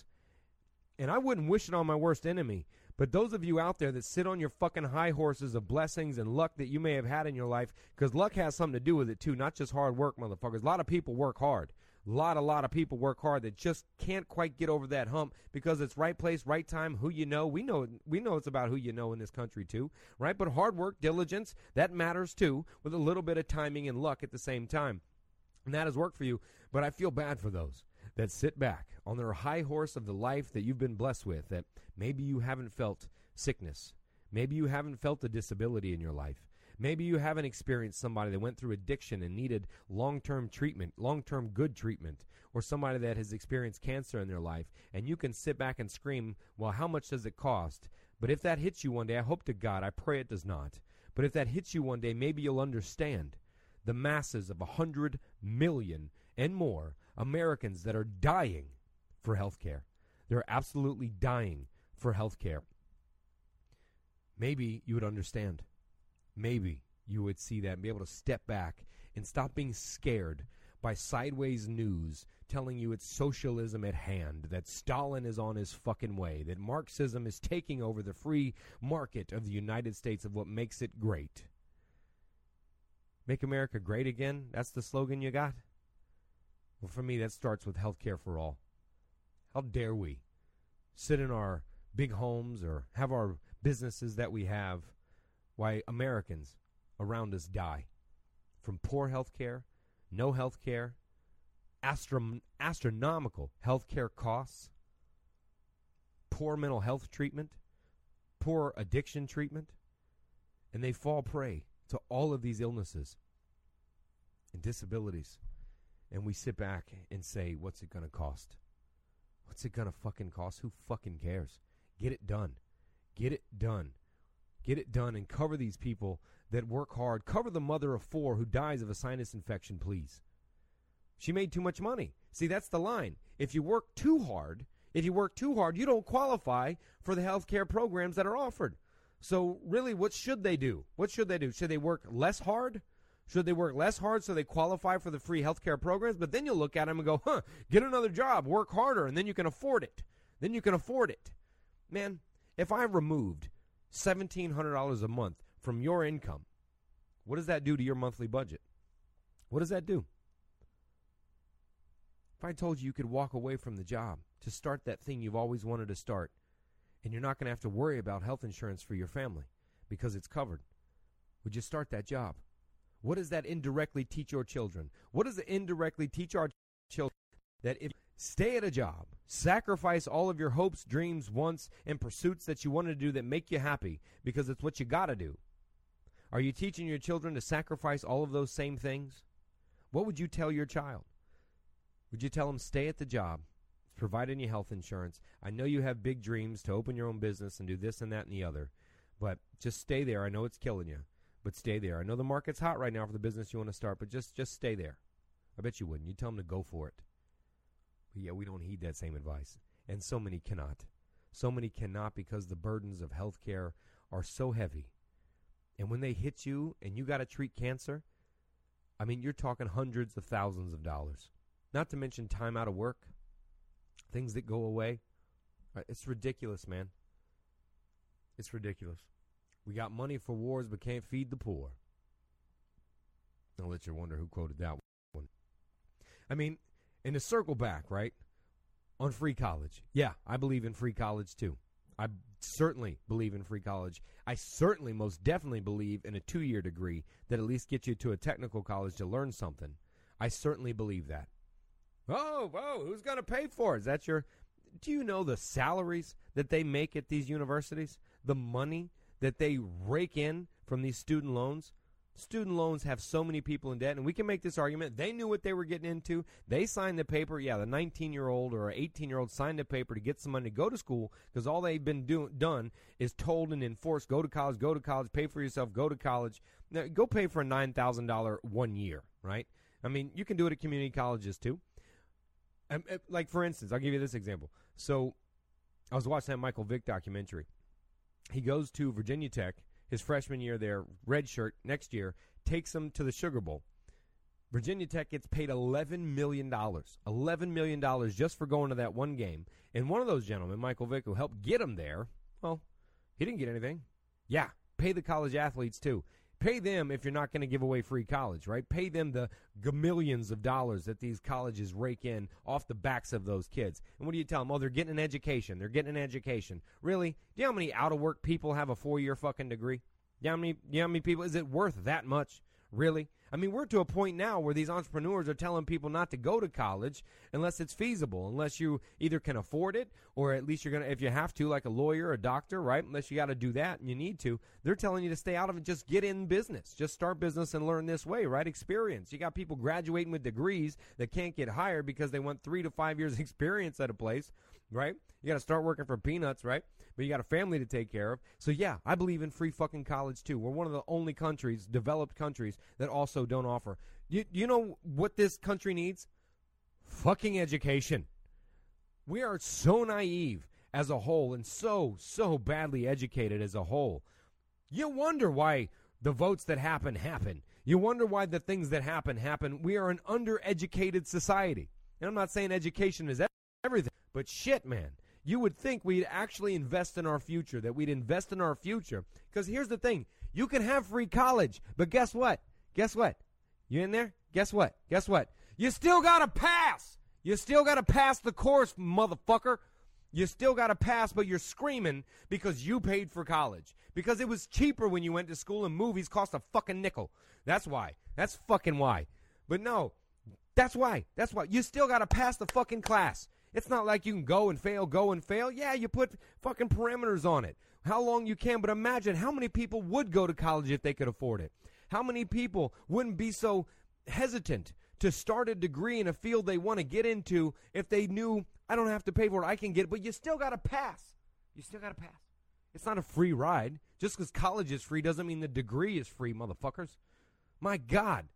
And I wouldn't wish it on my worst enemy. But those of you out there that sit on your fucking high horses of blessings and luck that you may have had in your life, because luck has something to do with it too, not just hard work, motherfuckers. A lot of people work hard. A lot, a lot of people work hard that just can't quite get over that hump because it's right place, right time, who you know. We know we know it's about who you know in this country too, right? But hard work, diligence, that matters too, with a little bit of timing and luck at the same time. And that has worked for you, but I feel bad for those that sit back on their high horse of the life that you've been blessed with, that maybe you haven't felt sickness. Maybe you haven't felt a disability in your life. Maybe you haven't experienced somebody that went through addiction and needed long-term treatment, long-term good treatment, or somebody that has experienced cancer in their life, and you can sit back and scream, well, how much does it cost? But if that hits you one day, I hope to God, I pray it does not, but if that hits you one day, maybe you'll understand the masses of one hundred million and more Americans that are dying for health care. They're absolutely dying for health care. Maybe you would understand. Maybe you would see that and be able to step back and stop being scared by sideways news telling you it's socialism at hand, that Stalin is on his fucking way, that Marxism is taking over the free market of the United States of what makes it great. Make America great again? That's the slogan you got? Well, for me, that starts with health care for all. How dare we sit in our big homes or have our businesses that we have why Americans around us die from poor health care, no health care, astrom- astronomical health care costs, poor mental health treatment, poor addiction treatment, and they fall prey to all of these illnesses and disabilities. And we sit back and say, what's it going to cost? What's it going to fucking cost? Who fucking cares? Get it done. Get it done. Get it done and cover these people that work hard. Cover the mother of four who dies of a sinus infection, please. She made too much money. See, that's the line. If you work too hard, if you work too hard, you don't qualify for the health care programs that are offered. So really, what should they do? What should they do? Should they work less hard? Should they work less hard so they qualify for the free health care programs? But then you'll look at them and go, huh, get another job, work harder, and then you can afford it. Then you can afford it. Man, if I removed seventeen hundred dollars a month from your income, what does that do to your monthly budget? What does that do? If I told you you could walk away from the job to start that thing you've always wanted to start, and you're not going to have to worry about health insurance for your family because it's covered, would you start that job? What does that indirectly teach your children? What does it indirectly teach our children? That if you stay at a job, sacrifice all of your hopes, dreams, wants, and pursuits that you want to do that make you happy because it's what you got to do. Are you teaching your children to sacrifice all of those same things? What would you tell your child? Would you tell them stay at the job, it's providing you health insurance? I know you have big dreams to open your own business and do this and that and the other, but just stay there. I know it's killing you, but stay there. I know the market's hot right now for the business you want to start, but just, just stay there. I bet you wouldn't. You tell them to go for it. But yeah, we don't heed that same advice, and so many cannot. So many cannot because the burdens of health care are so heavy. And when they hit you and you got to treat cancer, I mean, you're talking hundreds of thousands of dollars. Not to mention time out of work, things that go away. It's ridiculous, man. It's ridiculous. We got money for wars but can't feed the poor. I'll let you wonder who quoted that one. I mean, and to circle back, right, on free college. Yeah, I believe in free college too. I certainly believe in free college. I certainly most definitely believe in a two-year degree that at least gets you to a technical college to learn something. I certainly believe that. Oh, whoa, who's going to pay for it? Is that your, do you know the salaries that they make at these universities? The money that they rake in from these student loans? Student loans have so many people in debt, and we can make this argument. They knew what they were getting into. They signed the paper. Yeah, the nineteen-year-old or eighteen-year-old signed the paper to get some money to go to school because all they've been do- done is told and enforced, go to college, go to college, pay for yourself, go to college. Now, go pay for a nine thousand dollars one year, right? I mean, you can do it at community colleges too. Um, like, for instance, I'll give you this example. So I was watching that Michael Vick documentary. He goes to Virginia Tech his freshman year there, red shirt, next year, takes him to the Sugar Bowl. Virginia Tech gets paid eleven million dollars. eleven million dollars just for going to that one game. And one of those gentlemen, Michael Vick, who helped get him there, well, he didn't get anything. Yeah, pay the college athletes too. Pay them if you're not going to give away free college, right? Pay them the millions of dollars that these colleges rake in off the backs of those kids. And what do you tell them? Oh, they're getting an education. They're getting an education. Really? Do you know how many out-of-work people have a four-year fucking degree? Do you know how many, do you know how many people? Is it worth that much? Really? I mean, we're to a point now where these entrepreneurs are telling people not to go to college unless it's feasible, unless you either can afford it or at least you're going to, if you have to, like a lawyer, a doctor, right? Unless you got to do that and you need to. They're telling you to stay out of it. Just get in business. Just start business and learn this way, right? Experience. You got people graduating with degrees that can't get hired because they want three to five years experience at a place, right? You got to start working for peanuts, right? But you got a family to take care of. So, yeah, I believe in free fucking college, too. We're one of the only countries, developed countries, that also don't offer. You, you know what this country needs? Fucking education. We are so naive as a whole and so, so badly educated as a whole. You wonder why the votes that happen, happen. You wonder why the things that happen, happen. We are an undereducated society. And I'm not saying education is everything, but shit, man. You would think we'd actually invest in our future, that we'd invest in our future. Because here's the thing. You can have free college, but guess what? Guess what? You in there? Guess what? Guess what? You still got to pass. You still got to pass the course, motherfucker. You still got to pass, but you're screaming because you paid for college. Because it was cheaper when you went to school and movies cost a fucking nickel. That's why. That's fucking why. But no, that's why. That's why. You still got to pass the fucking class. It's not like you can go and fail, go and fail. Yeah, you put fucking parameters on it. How long you can, but imagine how many people would go to college if they could afford it. How many people wouldn't be so hesitant to start a degree in a field they want to get into if they knew, I don't have to pay for it, I can get it, but you still got to pass. You still got to pass. It's not a free ride. Just because college is free doesn't mean the degree is free, motherfuckers. My God.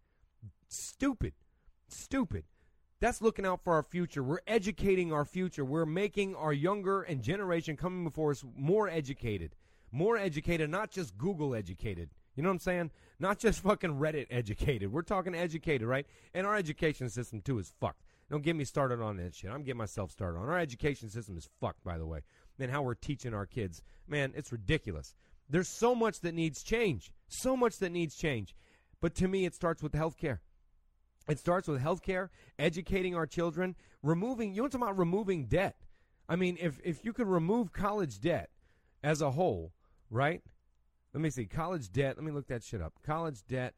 Stupid. Stupid. That's looking out for our future. We're educating our future. We're making our younger and generation coming before us more educated. More educated, not just Google educated. You know what I'm saying? Not just fucking Reddit educated. We're talking educated, right? And our education system, too, is fucked. Don't get me started on that shit. I'm getting myself started on. Our education system is fucked, by the way. And how we're teaching our kids. Man, it's ridiculous. There's so much that needs change. So much that needs change. But to me, it starts with healthcare. It starts with healthcare, educating our children, removing, you want to talk about removing debt. I mean, if, if you could remove college debt as a whole, right? Let me see, college debt, let me look that shit up. College debt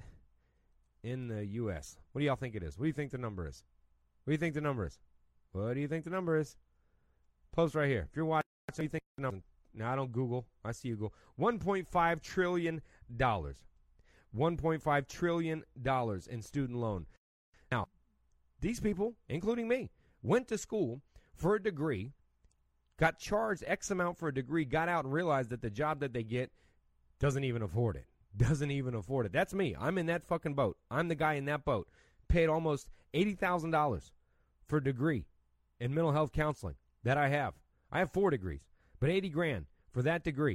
in the U S. What do y'all think it is? What do you think the number is? What do you think the number is? What do you think the number is? Post right here. If you're watching, what do you think the number is? Now, I don't Google. I see you Google. one point five trillion dollars. one point five trillion dollars in student loan. Now, these people, including me, went to school for a degree, got charged X amount for a degree, got out and realized that the job that they get doesn't even afford it. Doesn't even afford it. That's me. I'm in that fucking boat. I'm the guy in that boat. Paid almost eighty thousand dollars for a degree in mental health counseling that I have. I have four degrees, but eighty grand for that degree.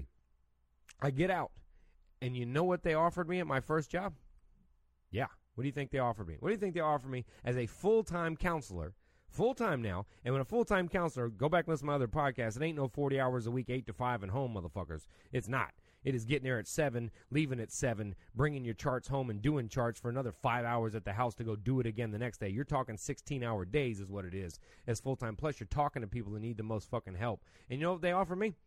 I get out, and you know what they offered me at my first job? Yeah. What do you think they offered me? What do you think they offered me as a full-time counselor, full-time now, and when a full-time counselor, go back and listen to my other podcast, it ain't no forty hours a week, eight to five and home, motherfuckers. It's not. It is getting there at seven, leaving at seven, bringing your charts home and doing charts for another five hours at the house to go do it again the next day. You're talking sixteen-hour days is what it is as full-time. Plus, you're talking to people who need the most fucking help. And you know what they offer me?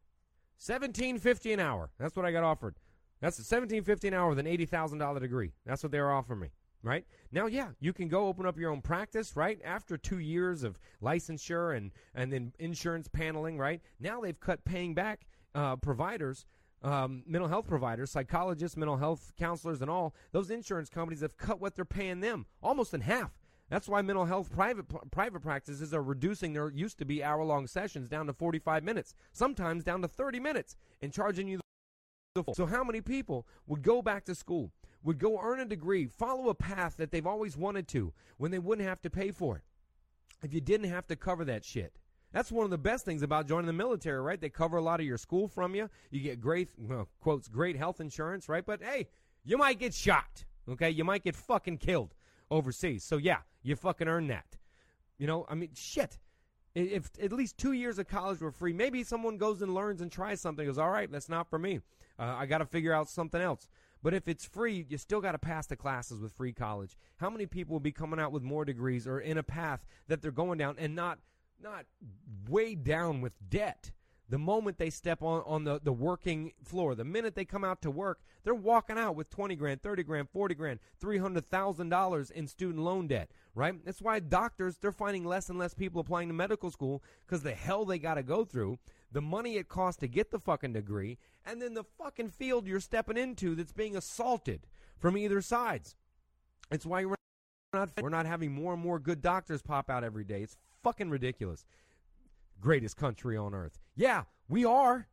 seventeen fifty an hour. That's what I got offered. That's seventeen fifty an hour with an eighty thousand dollars degree. That's what they were offering me, right? Now, yeah, you can go open up your own practice, right? After two years of licensure and, and then insurance paneling, right? Now they've cut paying back uh, providers, um, mental health providers, psychologists, mental health counselors, and all. Those insurance companies have cut what they're paying them almost in half. That's why mental health private private practices are reducing their used to be hour-long sessions down to forty-five minutes, sometimes down to thirty minutes, and charging you the full. So how many people would go back to school, would go earn a degree, follow a path that they've always wanted to when they wouldn't have to pay for it if you didn't have to cover that shit? That's one of the best things about joining the military, right? They cover a lot of your school from you. You get great, well, quotes, great health insurance, right? But, hey, you might get shot, okay? You might get fucking killed overseas. So, yeah, you fucking earn that. You know, I mean, shit. If at least two years of college were free, maybe someone goes and learns and tries something, goes, all right, that's not for me. Uh, I got to figure out something else. But if it's free, you still got to pass the classes with free college. How many people will be coming out with more degrees or in a path that they're going down and not not weighed down with debt? The moment they step on, on the, the working floor, the minute they come out to work, they're walking out with twenty grand, thirty grand, forty grand, three hundred thousand dollars in student loan debt, right? That's why doctors, they're finding less and less people applying to medical school because the hell they got to go through, the money it costs to get the fucking degree, and then the fucking field you're stepping into that's being assaulted from either sides. It's why we're not, we're not having more and more good doctors pop out every day. It's fucking ridiculous. Greatest country on earth. Yeah, we are.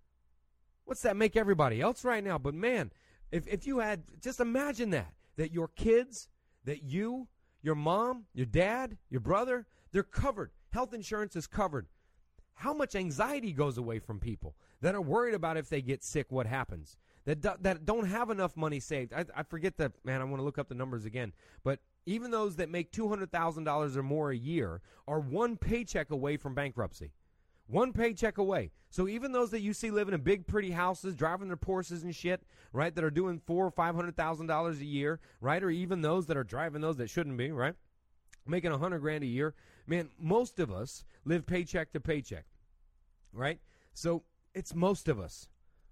What's that make everybody else right now? But man, if if you had, just imagine that, that your kids, that you, your mom, your dad, your brother, they're covered. Health insurance is covered. How much anxiety goes away from people that are worried about if they get sick, what happens, that do, that don't have enough money saved. I, I forget the, man, I want to look up the numbers again, but even those that make two hundred thousand dollars or more a year are one paycheck away from bankruptcy. One paycheck away. So even those that you see living in big, pretty houses, driving their Porsches and shit, right, that are doing four or five hundred thousand dollars a year, right, or even those that are driving those that shouldn't be, right, making a hundred grand a year. Man, most of us live paycheck to paycheck, right? So it's most of us.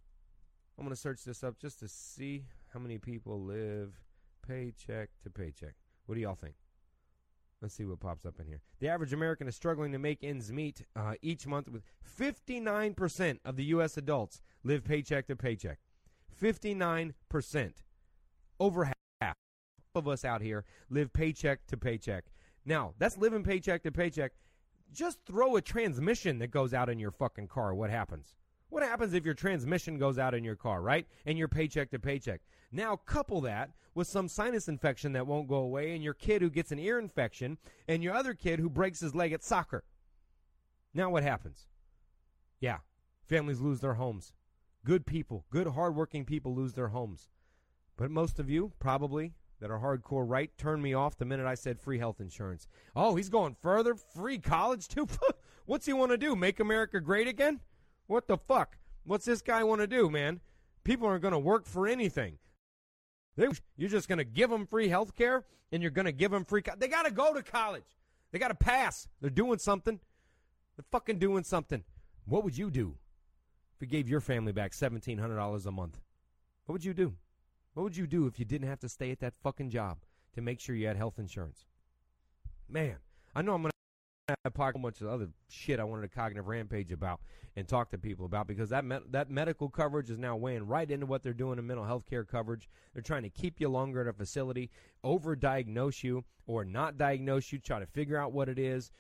I'm going to search this up just to see how many people live paycheck to paycheck. What do y'all think? Let's see what pops up in here. The average American is struggling to make ends meet uh, each month, with fifty-nine percent of the U S adults live paycheck to paycheck. fifty-nine percent. Over half of us out here live paycheck to paycheck. Now, that's living paycheck to paycheck. Just throw a transmission that goes out in your fucking car. What happens? What happens if your transmission goes out in your car, right? And you're paycheck to paycheck. Now, couple that with some sinus infection that won't go away, and your kid who gets an ear infection, and your other kid who breaks his leg at soccer. Now what happens? Yeah, families lose their homes. Good people, good hardworking people lose their homes. But most of you, probably, that are hardcore right, turned me off the minute I said free health insurance. Oh, he's going further? Free college, too? What's he want to do, make America great again? What the fuck? What's this guy want to do, man? People aren't going to work for anything. They, you're just going to give them free health care, and you're going to give them free co- They got to go to college. They got to pass. They're doing something. They're fucking doing something. What would you do if we gave your family back seventeen hundred dollars a month? What would you do? What would you do if you didn't have to stay at that fucking job to make sure you had health insurance? Man, I know I'm going to have a bunch of other shit I wanted a cognitive rampage about and talk to people about, because that me- that medical coverage is now weighing right into what they're doing in mental health care coverage. They're trying to keep you longer at a facility, over-diagnose you or not diagnose you, try to figure out what it is,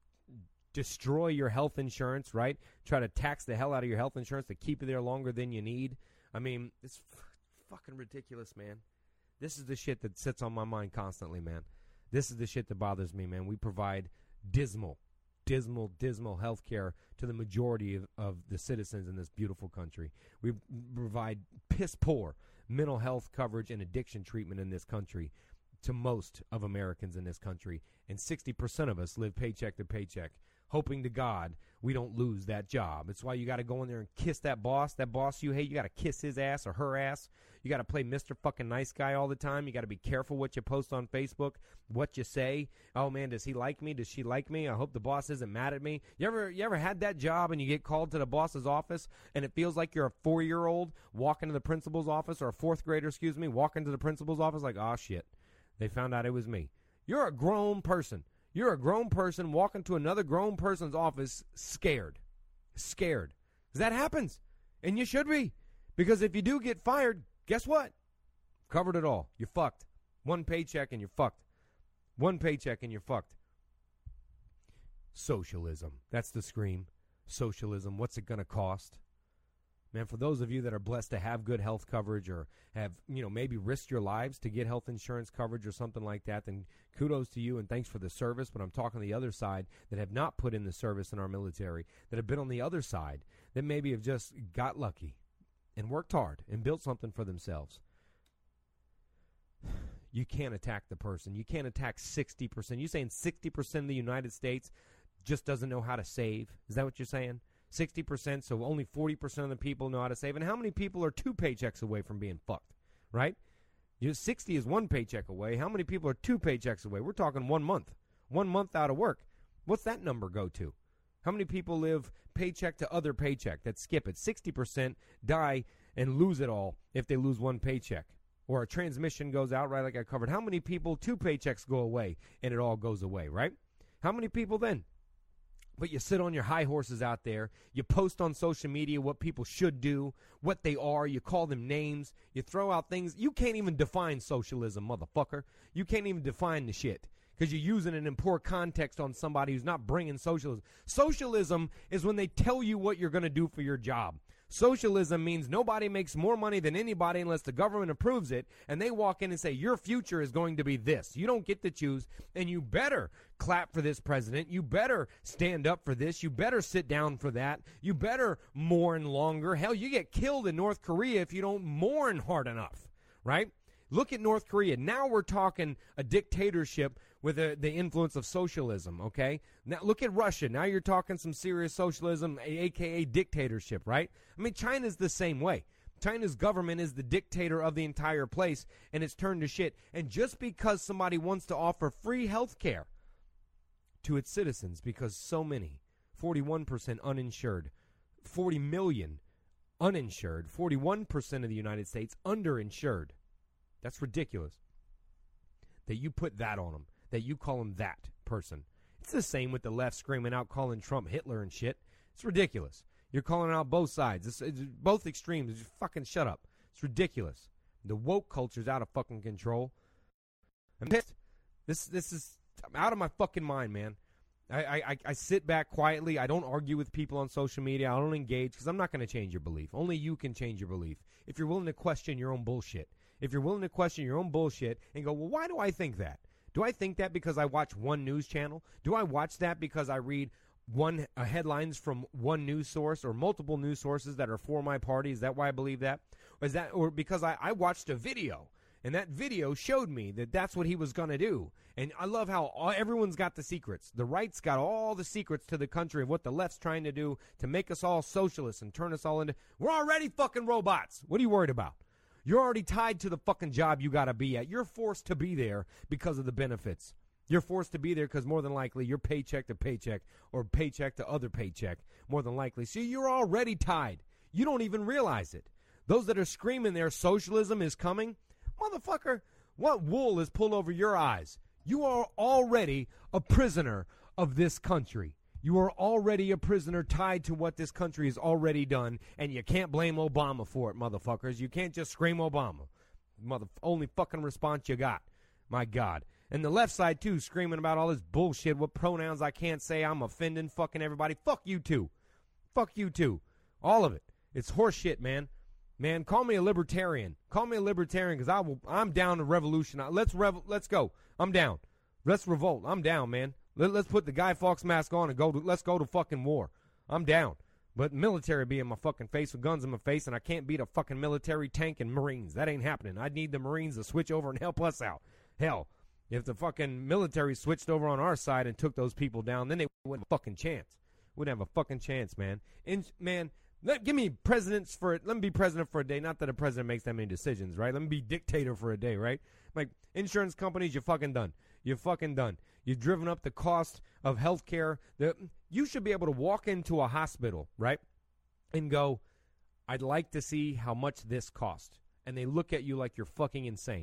destroy your health insurance, right? Try to tax the hell out of your health insurance to keep you there longer than you need. I mean, it's f- fucking ridiculous, man. This is the shit that sits on my mind constantly, man. This is the shit that bothers me, man. We provide dismal, dismal, dismal health care to the majority of, of the citizens in this beautiful country. We provide piss poor mental health coverage and addiction treatment in this country to most of Americans in this country. And sixty percent of us live paycheck to paycheck, hoping to God we don't lose that job. It's why you got to go in there and kiss that boss. That boss you hate, you got to kiss his ass or her ass. You got to play Mister fucking nice guy all the time. You got to be careful what you post on Facebook, what you say. Oh, man, does he like me? Does she like me? I hope the boss isn't mad at me. You ever you ever had that job and you get called to the boss's office and it feels like you're a four-year-old walking to the principal's office, or a fourth grader, excuse me, walking to the principal's office like, oh, shit, they found out it was me. You're a grown person. You're a grown person walking to another grown person's office scared. Scared. Because that happens. And you should be. Because if you do get fired, guess what? Covered it all. You're fucked. One paycheck and you're fucked. One paycheck and you're fucked. Socialism. That's the scream. Socialism. What's it going to cost? Man, for those of you that are blessed to have good health coverage, or have, you know, maybe risked your lives to get health insurance coverage or something like that, then kudos to you and thanks for the service. But I'm talking the other side that have not put in the service in our military, that have been on the other side, that maybe have just got lucky and worked hard and built something for themselves. You can't attack the person. You can't attack sixty percent. You saying sixty percent of the United States just doesn't know how to save? Is that what you're saying? sixty percent, so only forty percent of the people know how to save. And how many people are two paychecks away from being fucked, right? You sixty is one paycheck away. How many people are two paychecks away? We're talking one month. One month out of work. What's that number go to? How many people live paycheck to other paycheck that skip it? sixty percent die and lose it all if they lose one paycheck. Or a transmission goes out, right, like I covered. How many people, two paychecks go away and it all goes away, right? How many people then? But you sit on your high horses out there. You post on social media what people should do, what they are. You call them names. You throw out things. You can't even define socialism, motherfucker. You can't even define the shit because you're using it in poor context on somebody who's not bringing socialism. Socialism is when they tell you what you're going to do for your job. Socialism means nobody makes more money than anybody unless the government approves it, and they walk in and say, your future is going to be this. You don't get to choose, and you better clap for this president. You better stand up for this. You better sit down for that. You better mourn longer. Hell, you get killed in North Korea if you don't mourn hard enough, right? Look at North Korea. Now we're talking a dictatorship with a, the influence of socialism, okay? Now look at Russia. Now you're talking some serious socialism, a k a dictatorship, right? I mean, China's the same way. China's government is the dictator of the entire place, and it's turned to shit. And just because somebody wants to offer free health care to its citizens, because so many, forty-one percent uninsured, forty million uninsured, forty-one percent of the United States underinsured. That's ridiculous that you put that on them, that you call them that person. It's the same with the left screaming out calling Trump Hitler and shit. It's ridiculous. You're calling out both sides. It's, it's both extremes. Just fucking shut up. It's ridiculous. The woke culture's out of fucking control. I'm pissed. This, this is I'm out of my fucking mind, man. I, I, I sit back quietly. I don't argue with people on social media. I don't engage because I'm not going to change your belief. Only you can change your belief if you're willing to question your own bullshit. If you're willing to question your own bullshit and go, well, why do I think that? Do I think that because I watch one news channel? Do I watch that because I read one uh, headlines from one news source or multiple news sources that are for my party? Is that why I believe that? Is that, or because I, I watched a video, and that video showed me that that's what he was going to do. And I love how all, everyone's got the secrets. The right's got all the secrets to the country of what the left's trying to do to make us all socialists and turn us all into, we're already fucking robots. What are you worried about? You're already tied to the fucking job you got to be at. You're forced to be there because of the benefits. You're forced to be there because more than likely you're paycheck to paycheck or paycheck to other paycheck, more than likely. See, you're already tied. You don't even realize it. Those that are screaming there, socialism is coming, motherfucker, what wool is pulled over your eyes? You are already a prisoner of this country. You are already a prisoner tied to what this country has already done, and you can't blame Obama for it, motherfuckers. You can't just scream Obama. Mother, only fucking response you got. My God. And the left side, too, screaming about all this bullshit, what pronouns I can't say, I'm offending fucking everybody. Fuck you, too. Fuck you, too. All of it. It's horse shit, man. Man, call me a libertarian. Call me a libertarian because I will. I'm down to revolution. Let's rev. Let's go. I'm down. Let's revolt. I'm down, man. Let, let's put the Guy Fawkes mask on and go. To, let's go to fucking war. I'm down. But military be in my fucking face with guns in my face, and I can't beat a fucking military tank and Marines. That ain't happening. I need the Marines to switch over and help us out. Hell, if the fucking military switched over on our side and took those people down, then they wouldn't have a fucking chance. Wouldn't have a fucking chance, man. And man. Let, give me presidents for it. Let me be president for a day. Not that a president makes that many decisions, right? Let me be dictator for a day, right? Like insurance companies, you're fucking done. You're fucking done. You've driven up the cost of health care. You should be able to walk into a hospital, right, and go, I'd like to see how much this cost. And they look at you like you're fucking insane.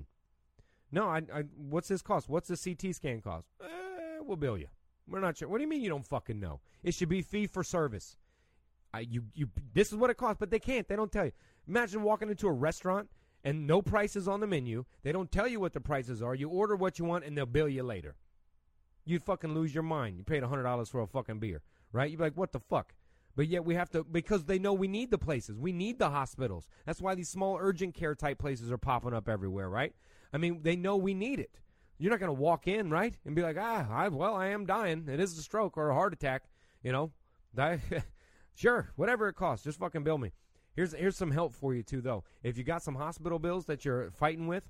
No, I, I what's this cost? What's the C T scan cost? Eh, we'll bill you. We're not sure. What do you mean you don't fucking know? It should be fee for service. I, you, you, this is what it costs, but they can't. They don't tell you. Imagine walking into a restaurant and no prices on the menu. They don't tell you what the prices are. You order what you want, and they'll bill you later. You'd fucking lose your mind. You paid one hundred dollars for a fucking beer, right? You'd be like, what the fuck? But yet we have to, because they know we need the places. We need the hospitals. That's why these small urgent care type places are popping up everywhere, right? I mean, they know we need it. You're not going to walk in, right, and be like, ah, I, well, I am dying. It is a stroke or a heart attack, you know. Die. Sure, whatever it costs, just fucking bill me. Here's here's some help for you, too, though. If you got some hospital bills that you're fighting with,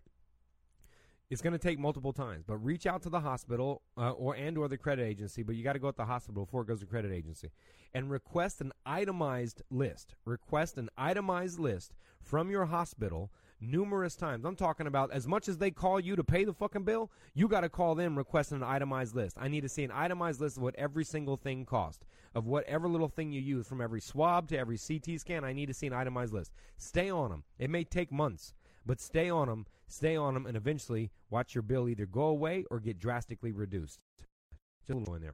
it's going to take multiple times. But reach out to the hospital uh, or and or the credit agency, but you got to go at the hospital before it goes to credit agency, and request an itemized list. Request an itemized list from your hospital numerous times. I'm talking about as much as they call you to pay the fucking bill, you got to call them requesting an itemized list. I need to see an itemized list of what every single thing cost, of whatever little thing you use, from every swab to every C T scan. I need to see an itemized list. Stay on them. It may take months, but stay on them, stay on them, and eventually watch your bill either go away or get drastically reduced. Just a little in there.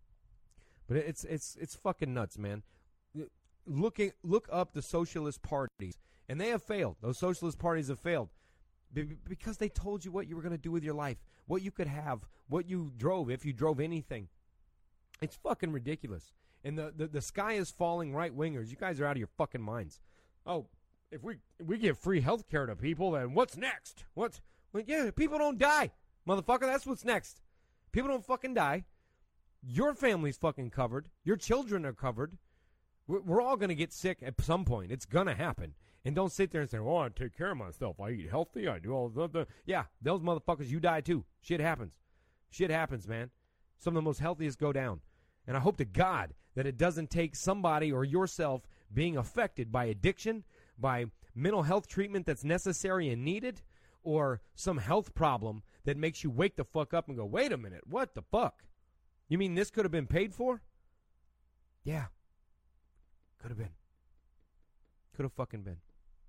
But it's it's it's fucking nuts, man. Looking look up the socialist parties. And they have failed. Those socialist parties have failed because they told you what you were going to do with your life, what you could have, what you drove, if you drove anything. It's fucking ridiculous. And the, the, the sky is falling right-wingers. You guys are out of your fucking minds. Oh, if we if we give free health care to people, then what's next? What's, well, yeah, people don't die. Motherfucker, that's what's next. People don't fucking die. Your family's fucking covered. Your children are covered. We're, we're all going to get sick at some point. It's going to happen. And don't sit there and say, oh, I take care of myself. I eat healthy. I do all the. Yeah, those motherfuckers, you die too. Shit happens. Shit happens, man. Some of the most healthiest go down. And I hope to God that it doesn't take somebody or yourself being affected by addiction, by mental health treatment that's necessary and needed, or some health problem that makes you wake the fuck up and go, wait a minute, what the fuck? You mean this could have been paid for? Yeah. Could have been. Could have fucking been.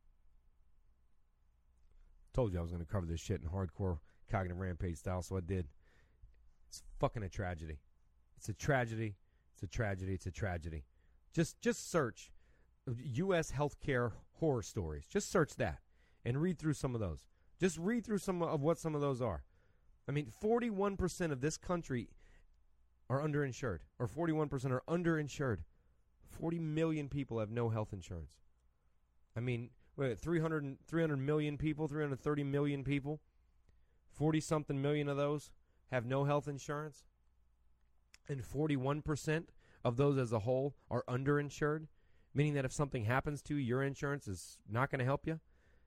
Told you I was going to cover this shit in hardcore cognitive rampage style, so I did. It's fucking a tragedy. It's a tragedy. It's a tragedy. It's a tragedy. Just just search U S healthcare horror stories. Just search that and read through some of those. Just read through some of what some of those are. I mean, forty-one percent of this country are underinsured, or forty-one percent are underinsured. forty million people have no health insurance. I mean, wait, three hundred, three hundred million people, three hundred thirty million people, forty-something million of those have no health insurance, and forty-one percent of those as a whole are underinsured, meaning that if something happens to you, your insurance is not going to help you.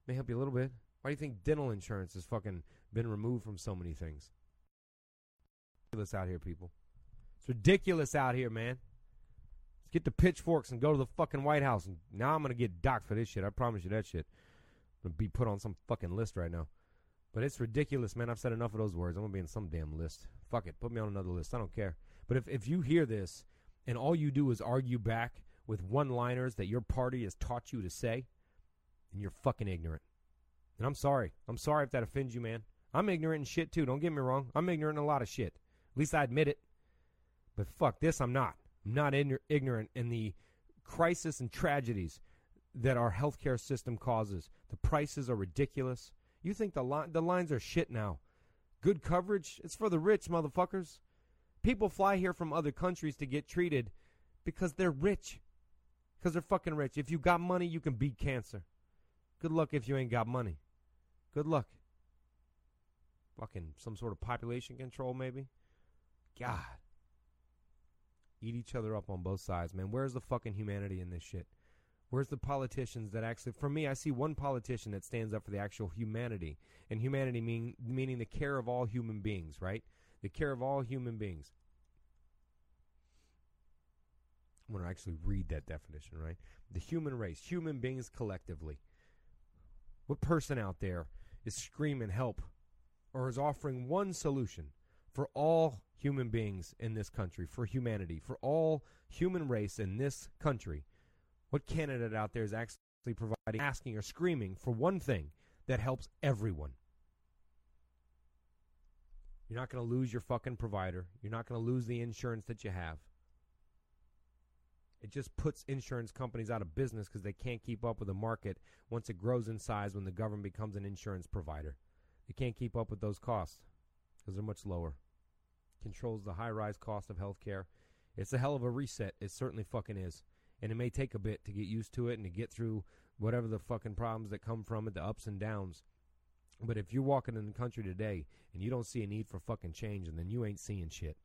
May help you a little bit. Why do you think dental insurance has fucking been removed from so many things? It's ridiculous out here, people. It's ridiculous out here, man. Let's get the pitchforks and go to the fucking White House. And now I'm going to get docked for this shit. I promise you that shit. I'm going to be put on some fucking list right now. But it's ridiculous, man. I've said enough of those words. I'm going to be in some damn list. Fuck it. Put me on another list. I don't care. But if, if you hear this and all you do is argue back with one-liners that your party has taught you to say, then you're fucking ignorant. And I'm sorry. I'm sorry if that offends you, man. I'm ignorant in shit, too. Don't get me wrong. I'm ignorant in a lot of shit. At least I admit it. But fuck this, I'm not. I'm not in, ignorant in the crisis and tragedies that our healthcare system causes. The prices are ridiculous. You think the li- the lines are shit now. Good coverage, it's for the rich, motherfuckers. People fly here from other countries to get treated because they're rich. Because they're fucking rich. If you got money, you can beat cancer. Good luck if you ain't got money. Good luck. Fucking some sort of population control, maybe. God. Eat each other up on both sides, man. Where's the fucking humanity in this shit? Where's the politicians that actually, for me, I see one politician that stands up for the actual humanity. And humanity mean, meaning the care of all human beings, right? The care of all human beings. I'm going to actually read that definition, right? The human race, human beings collectively. What person out there is screaming help or is offering one solution for all human beings in this country, for humanity, for all human race in this country? What candidate out there is actually providing, asking, or screaming for one thing that helps everyone? You're not going to lose your fucking provider. You're not going to lose the insurance that you have. It just puts insurance companies out of business because they can't keep up with the market once it grows in size when the government becomes an insurance provider. They can't keep up with those costs because they're much lower. Controls the high-rise cost of health care. It's a hell of a reset. It certainly fucking is. And it may take a bit to get used to it and to get through whatever the fucking problems that come from it, the ups and downs. But if you're walking in the country today and you don't see a need for fucking change, and then you ain't seeing shit.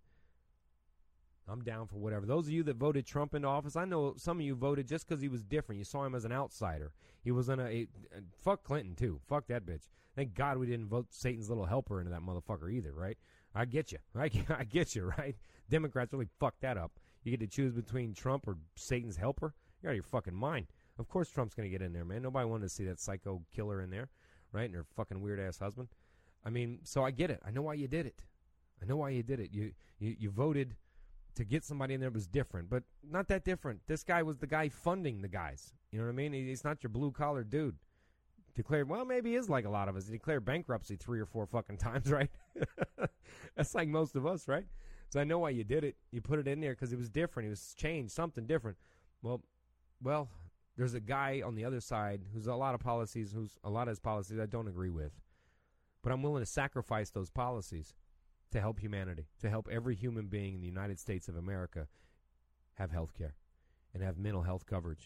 I'm down for whatever. Those of you that voted Trump into office, I know some of you voted just because he was different. You saw him as an outsider. He was in a, a, a fuck Clinton too. Fuck that bitch. Thank God we didn't vote Satan's little helper into that motherfucker either, right? I get you. I, I get you, right? Democrats really fucked that up. You get to choose between Trump or Satan's helper? You're out of your fucking mind. Of course Trump's going to get in there, man. Nobody wanted to see that psycho killer in there, right? And her fucking weird-ass husband. I mean, so I get it. I know why you did it. I know why you did it. You you, you voted to get somebody in there that was different, but not that different. This guy was the guy funding the guys. You know what I mean? He's not your blue-collar dude. Declared, well, maybe he is like a lot of us. He declared bankruptcy three or four fucking times, right? That's like most of us, right? So I know why you did it. You put it in there because it was different. It was changed, something different. Well, well, there's a guy on the other side who's a lot of policies, who's a lot of his policies I don't agree with. But I'm willing to sacrifice those policies to help humanity, to help every human being in the United States of America have health care and have mental health coverage.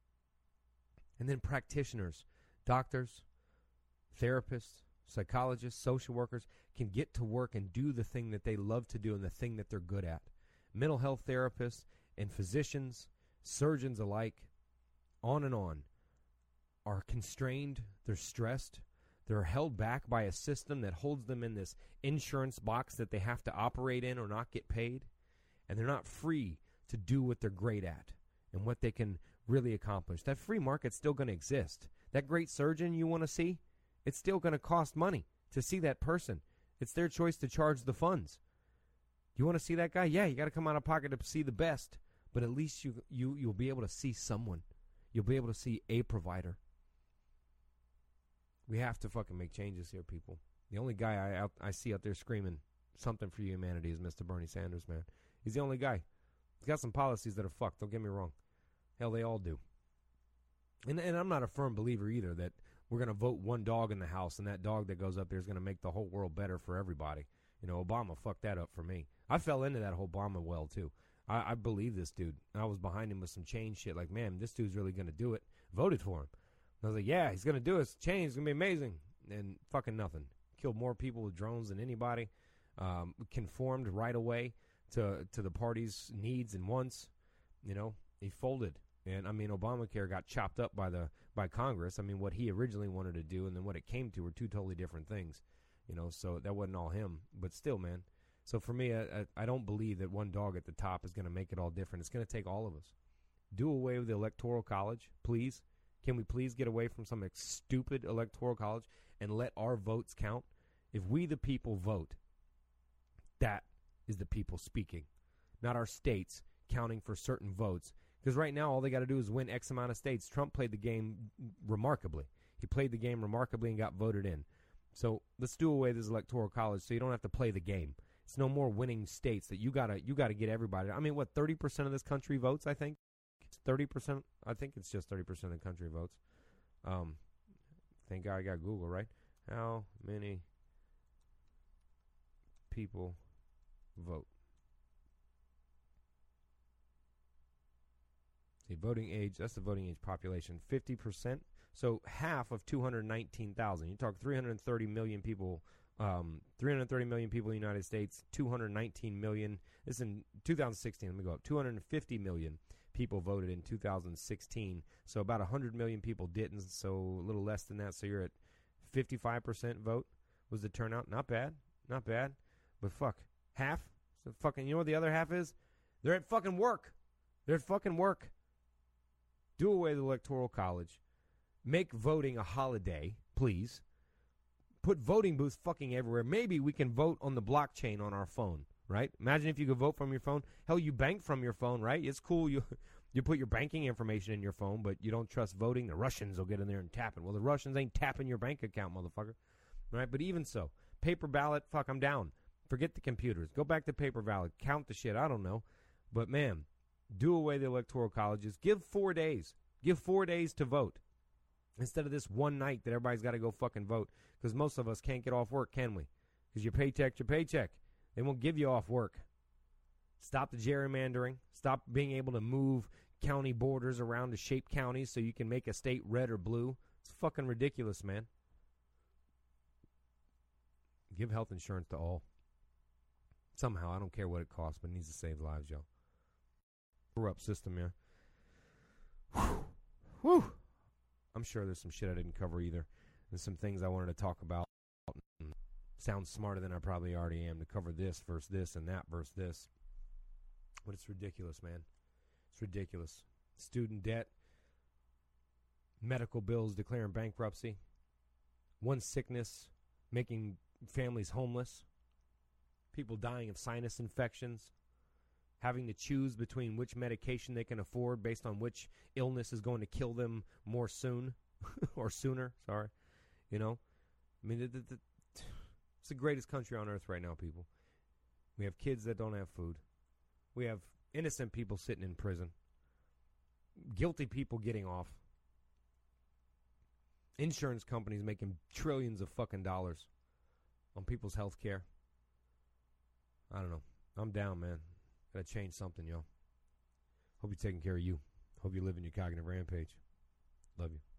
And then practitioners, doctors, therapists, psychologists, social workers can get to work and do the thing that they love to do and the thing that they're good at. Mental health therapists and physicians, surgeons alike, on and on, are constrained, they're stressed, they're held back by a system that holds them in this insurance box that they have to operate in or not get paid, and they're not free to do what they're great at and what they can really accomplish. That free market's still going to exist. That great surgeon you want to see, it's still going to cost money to see that person. It's their choice to charge the funds. You want to see that guy? Yeah, you got to come out of pocket to see the best, but at least you you you'll be able to see someone. You'll be able to see a provider. We have to fucking make changes here, people. The only guy I out, I see out there screaming something for humanity is Mister Bernie Sanders, man. He's the only guy. He's got some policies that are fucked. Don't get me wrong. Hell, they all do. And and I'm not a firm believer either that we're going to vote one dog in the House and that dog that goes up there is going to make the whole world better for everybody. You know, Obama fucked that up for me. I fell into that whole Obama well, too. I, I believe this dude. I was behind him with some change shit. Like, man, this dude's really going to do it. Voted for him. And I was like, yeah, he's going to do it. It's change. It's going to be amazing. And fucking nothing. Killed more people with drones than anybody. Um, conformed right away to to the party's needs and wants. You know, he folded. And, I mean, Obamacare got chopped up by the by Congress. I mean, what he originally wanted to do and then what it came to were two totally different things. You know, so that wasn't all him. But still, man. So for me, I, I, I don't believe that one dog at the top is going to make it all different. It's going to take all of us. Do away with the Electoral College, please. Can we please get away from some stupid Electoral College and let our votes count? If we, the people, vote, that is the people speaking, not our states counting for certain votes. Because right now, all they got to do is win X amount of states. Trump played the game remarkably. He played the game remarkably and got voted in. So let's do away with this Electoral College so you don't have to play the game. It's no more winning states that you gotta you gotta get everybody. I mean, what, thirty percent of this country votes, I think? thirty percent? I think it's just thirty percent of the country votes. Um, thank God I got Google, right? How many people vote? See, voting age, that's the voting age population. fifty percent. So half of two hundred nineteen thousand. You talk three hundred thirty million people. Um, three hundred thirty million people in the United States, two hundred nineteen million. This is in two thousand sixteen. Let me go up. two hundred fifty million people voted in two thousand sixteen. So about one hundred million people didn't. So a little less than that. So you're at fifty-five percent vote was the turnout. Not bad. Not bad. But fuck. Half? So fucking, you know what the other half is? They're at fucking work. They're at fucking work. Do away with the Electoral College. Make voting a holiday, please. Put voting booths fucking everywhere. Maybe we can vote on the blockchain on our phone, right? Imagine if you could vote from your phone. Hell, you bank from your phone, right? It's cool. You you put your banking information in your phone, but you don't trust voting. The Russians will get in there and tap it. Well, the Russians ain't tapping your bank account, motherfucker. Right? But even so, paper ballot, fuck, I'm down. Forget the computers. Go back to paper ballot. Count the shit. I don't know. But, man, do away the Electoral Colleges. Give four days. Give four days to vote. Instead of this one night that everybody's got to go fucking vote. Because most of us can't get off work, can we? Because your paycheck's your paycheck. They won't give you off work. Stop the gerrymandering. Stop being able to move county borders around to shape counties so you can make a state red or blue. It's fucking ridiculous, man. Give health insurance to all. Somehow, I don't care what it costs, but it needs to save lives, yo. Corrupt system, yeah. Whew. Whew. I'm sure there's some shit I didn't cover either. There's some things I wanted to talk about. Sounds smarter than I probably already am to cover this versus this and that versus this. But it's ridiculous, man. It's ridiculous. Student debt, medical bills declaring bankruptcy, one sickness making families homeless, people dying of sinus infections, having to choose between which medication they can afford based on which illness is going to kill them more soon or sooner, sorry. You know, I mean, the, the, the, it's the greatest country on earth right now, people. We have kids that don't have food. We have innocent people sitting in prison. Guilty people getting off. Insurance companies making trillions of fucking dollars on people's health care. I don't know. I'm down, man. Gotta change something, yo. Hope you're taking care of you. Hope you live in your cognitive rampage. Love you.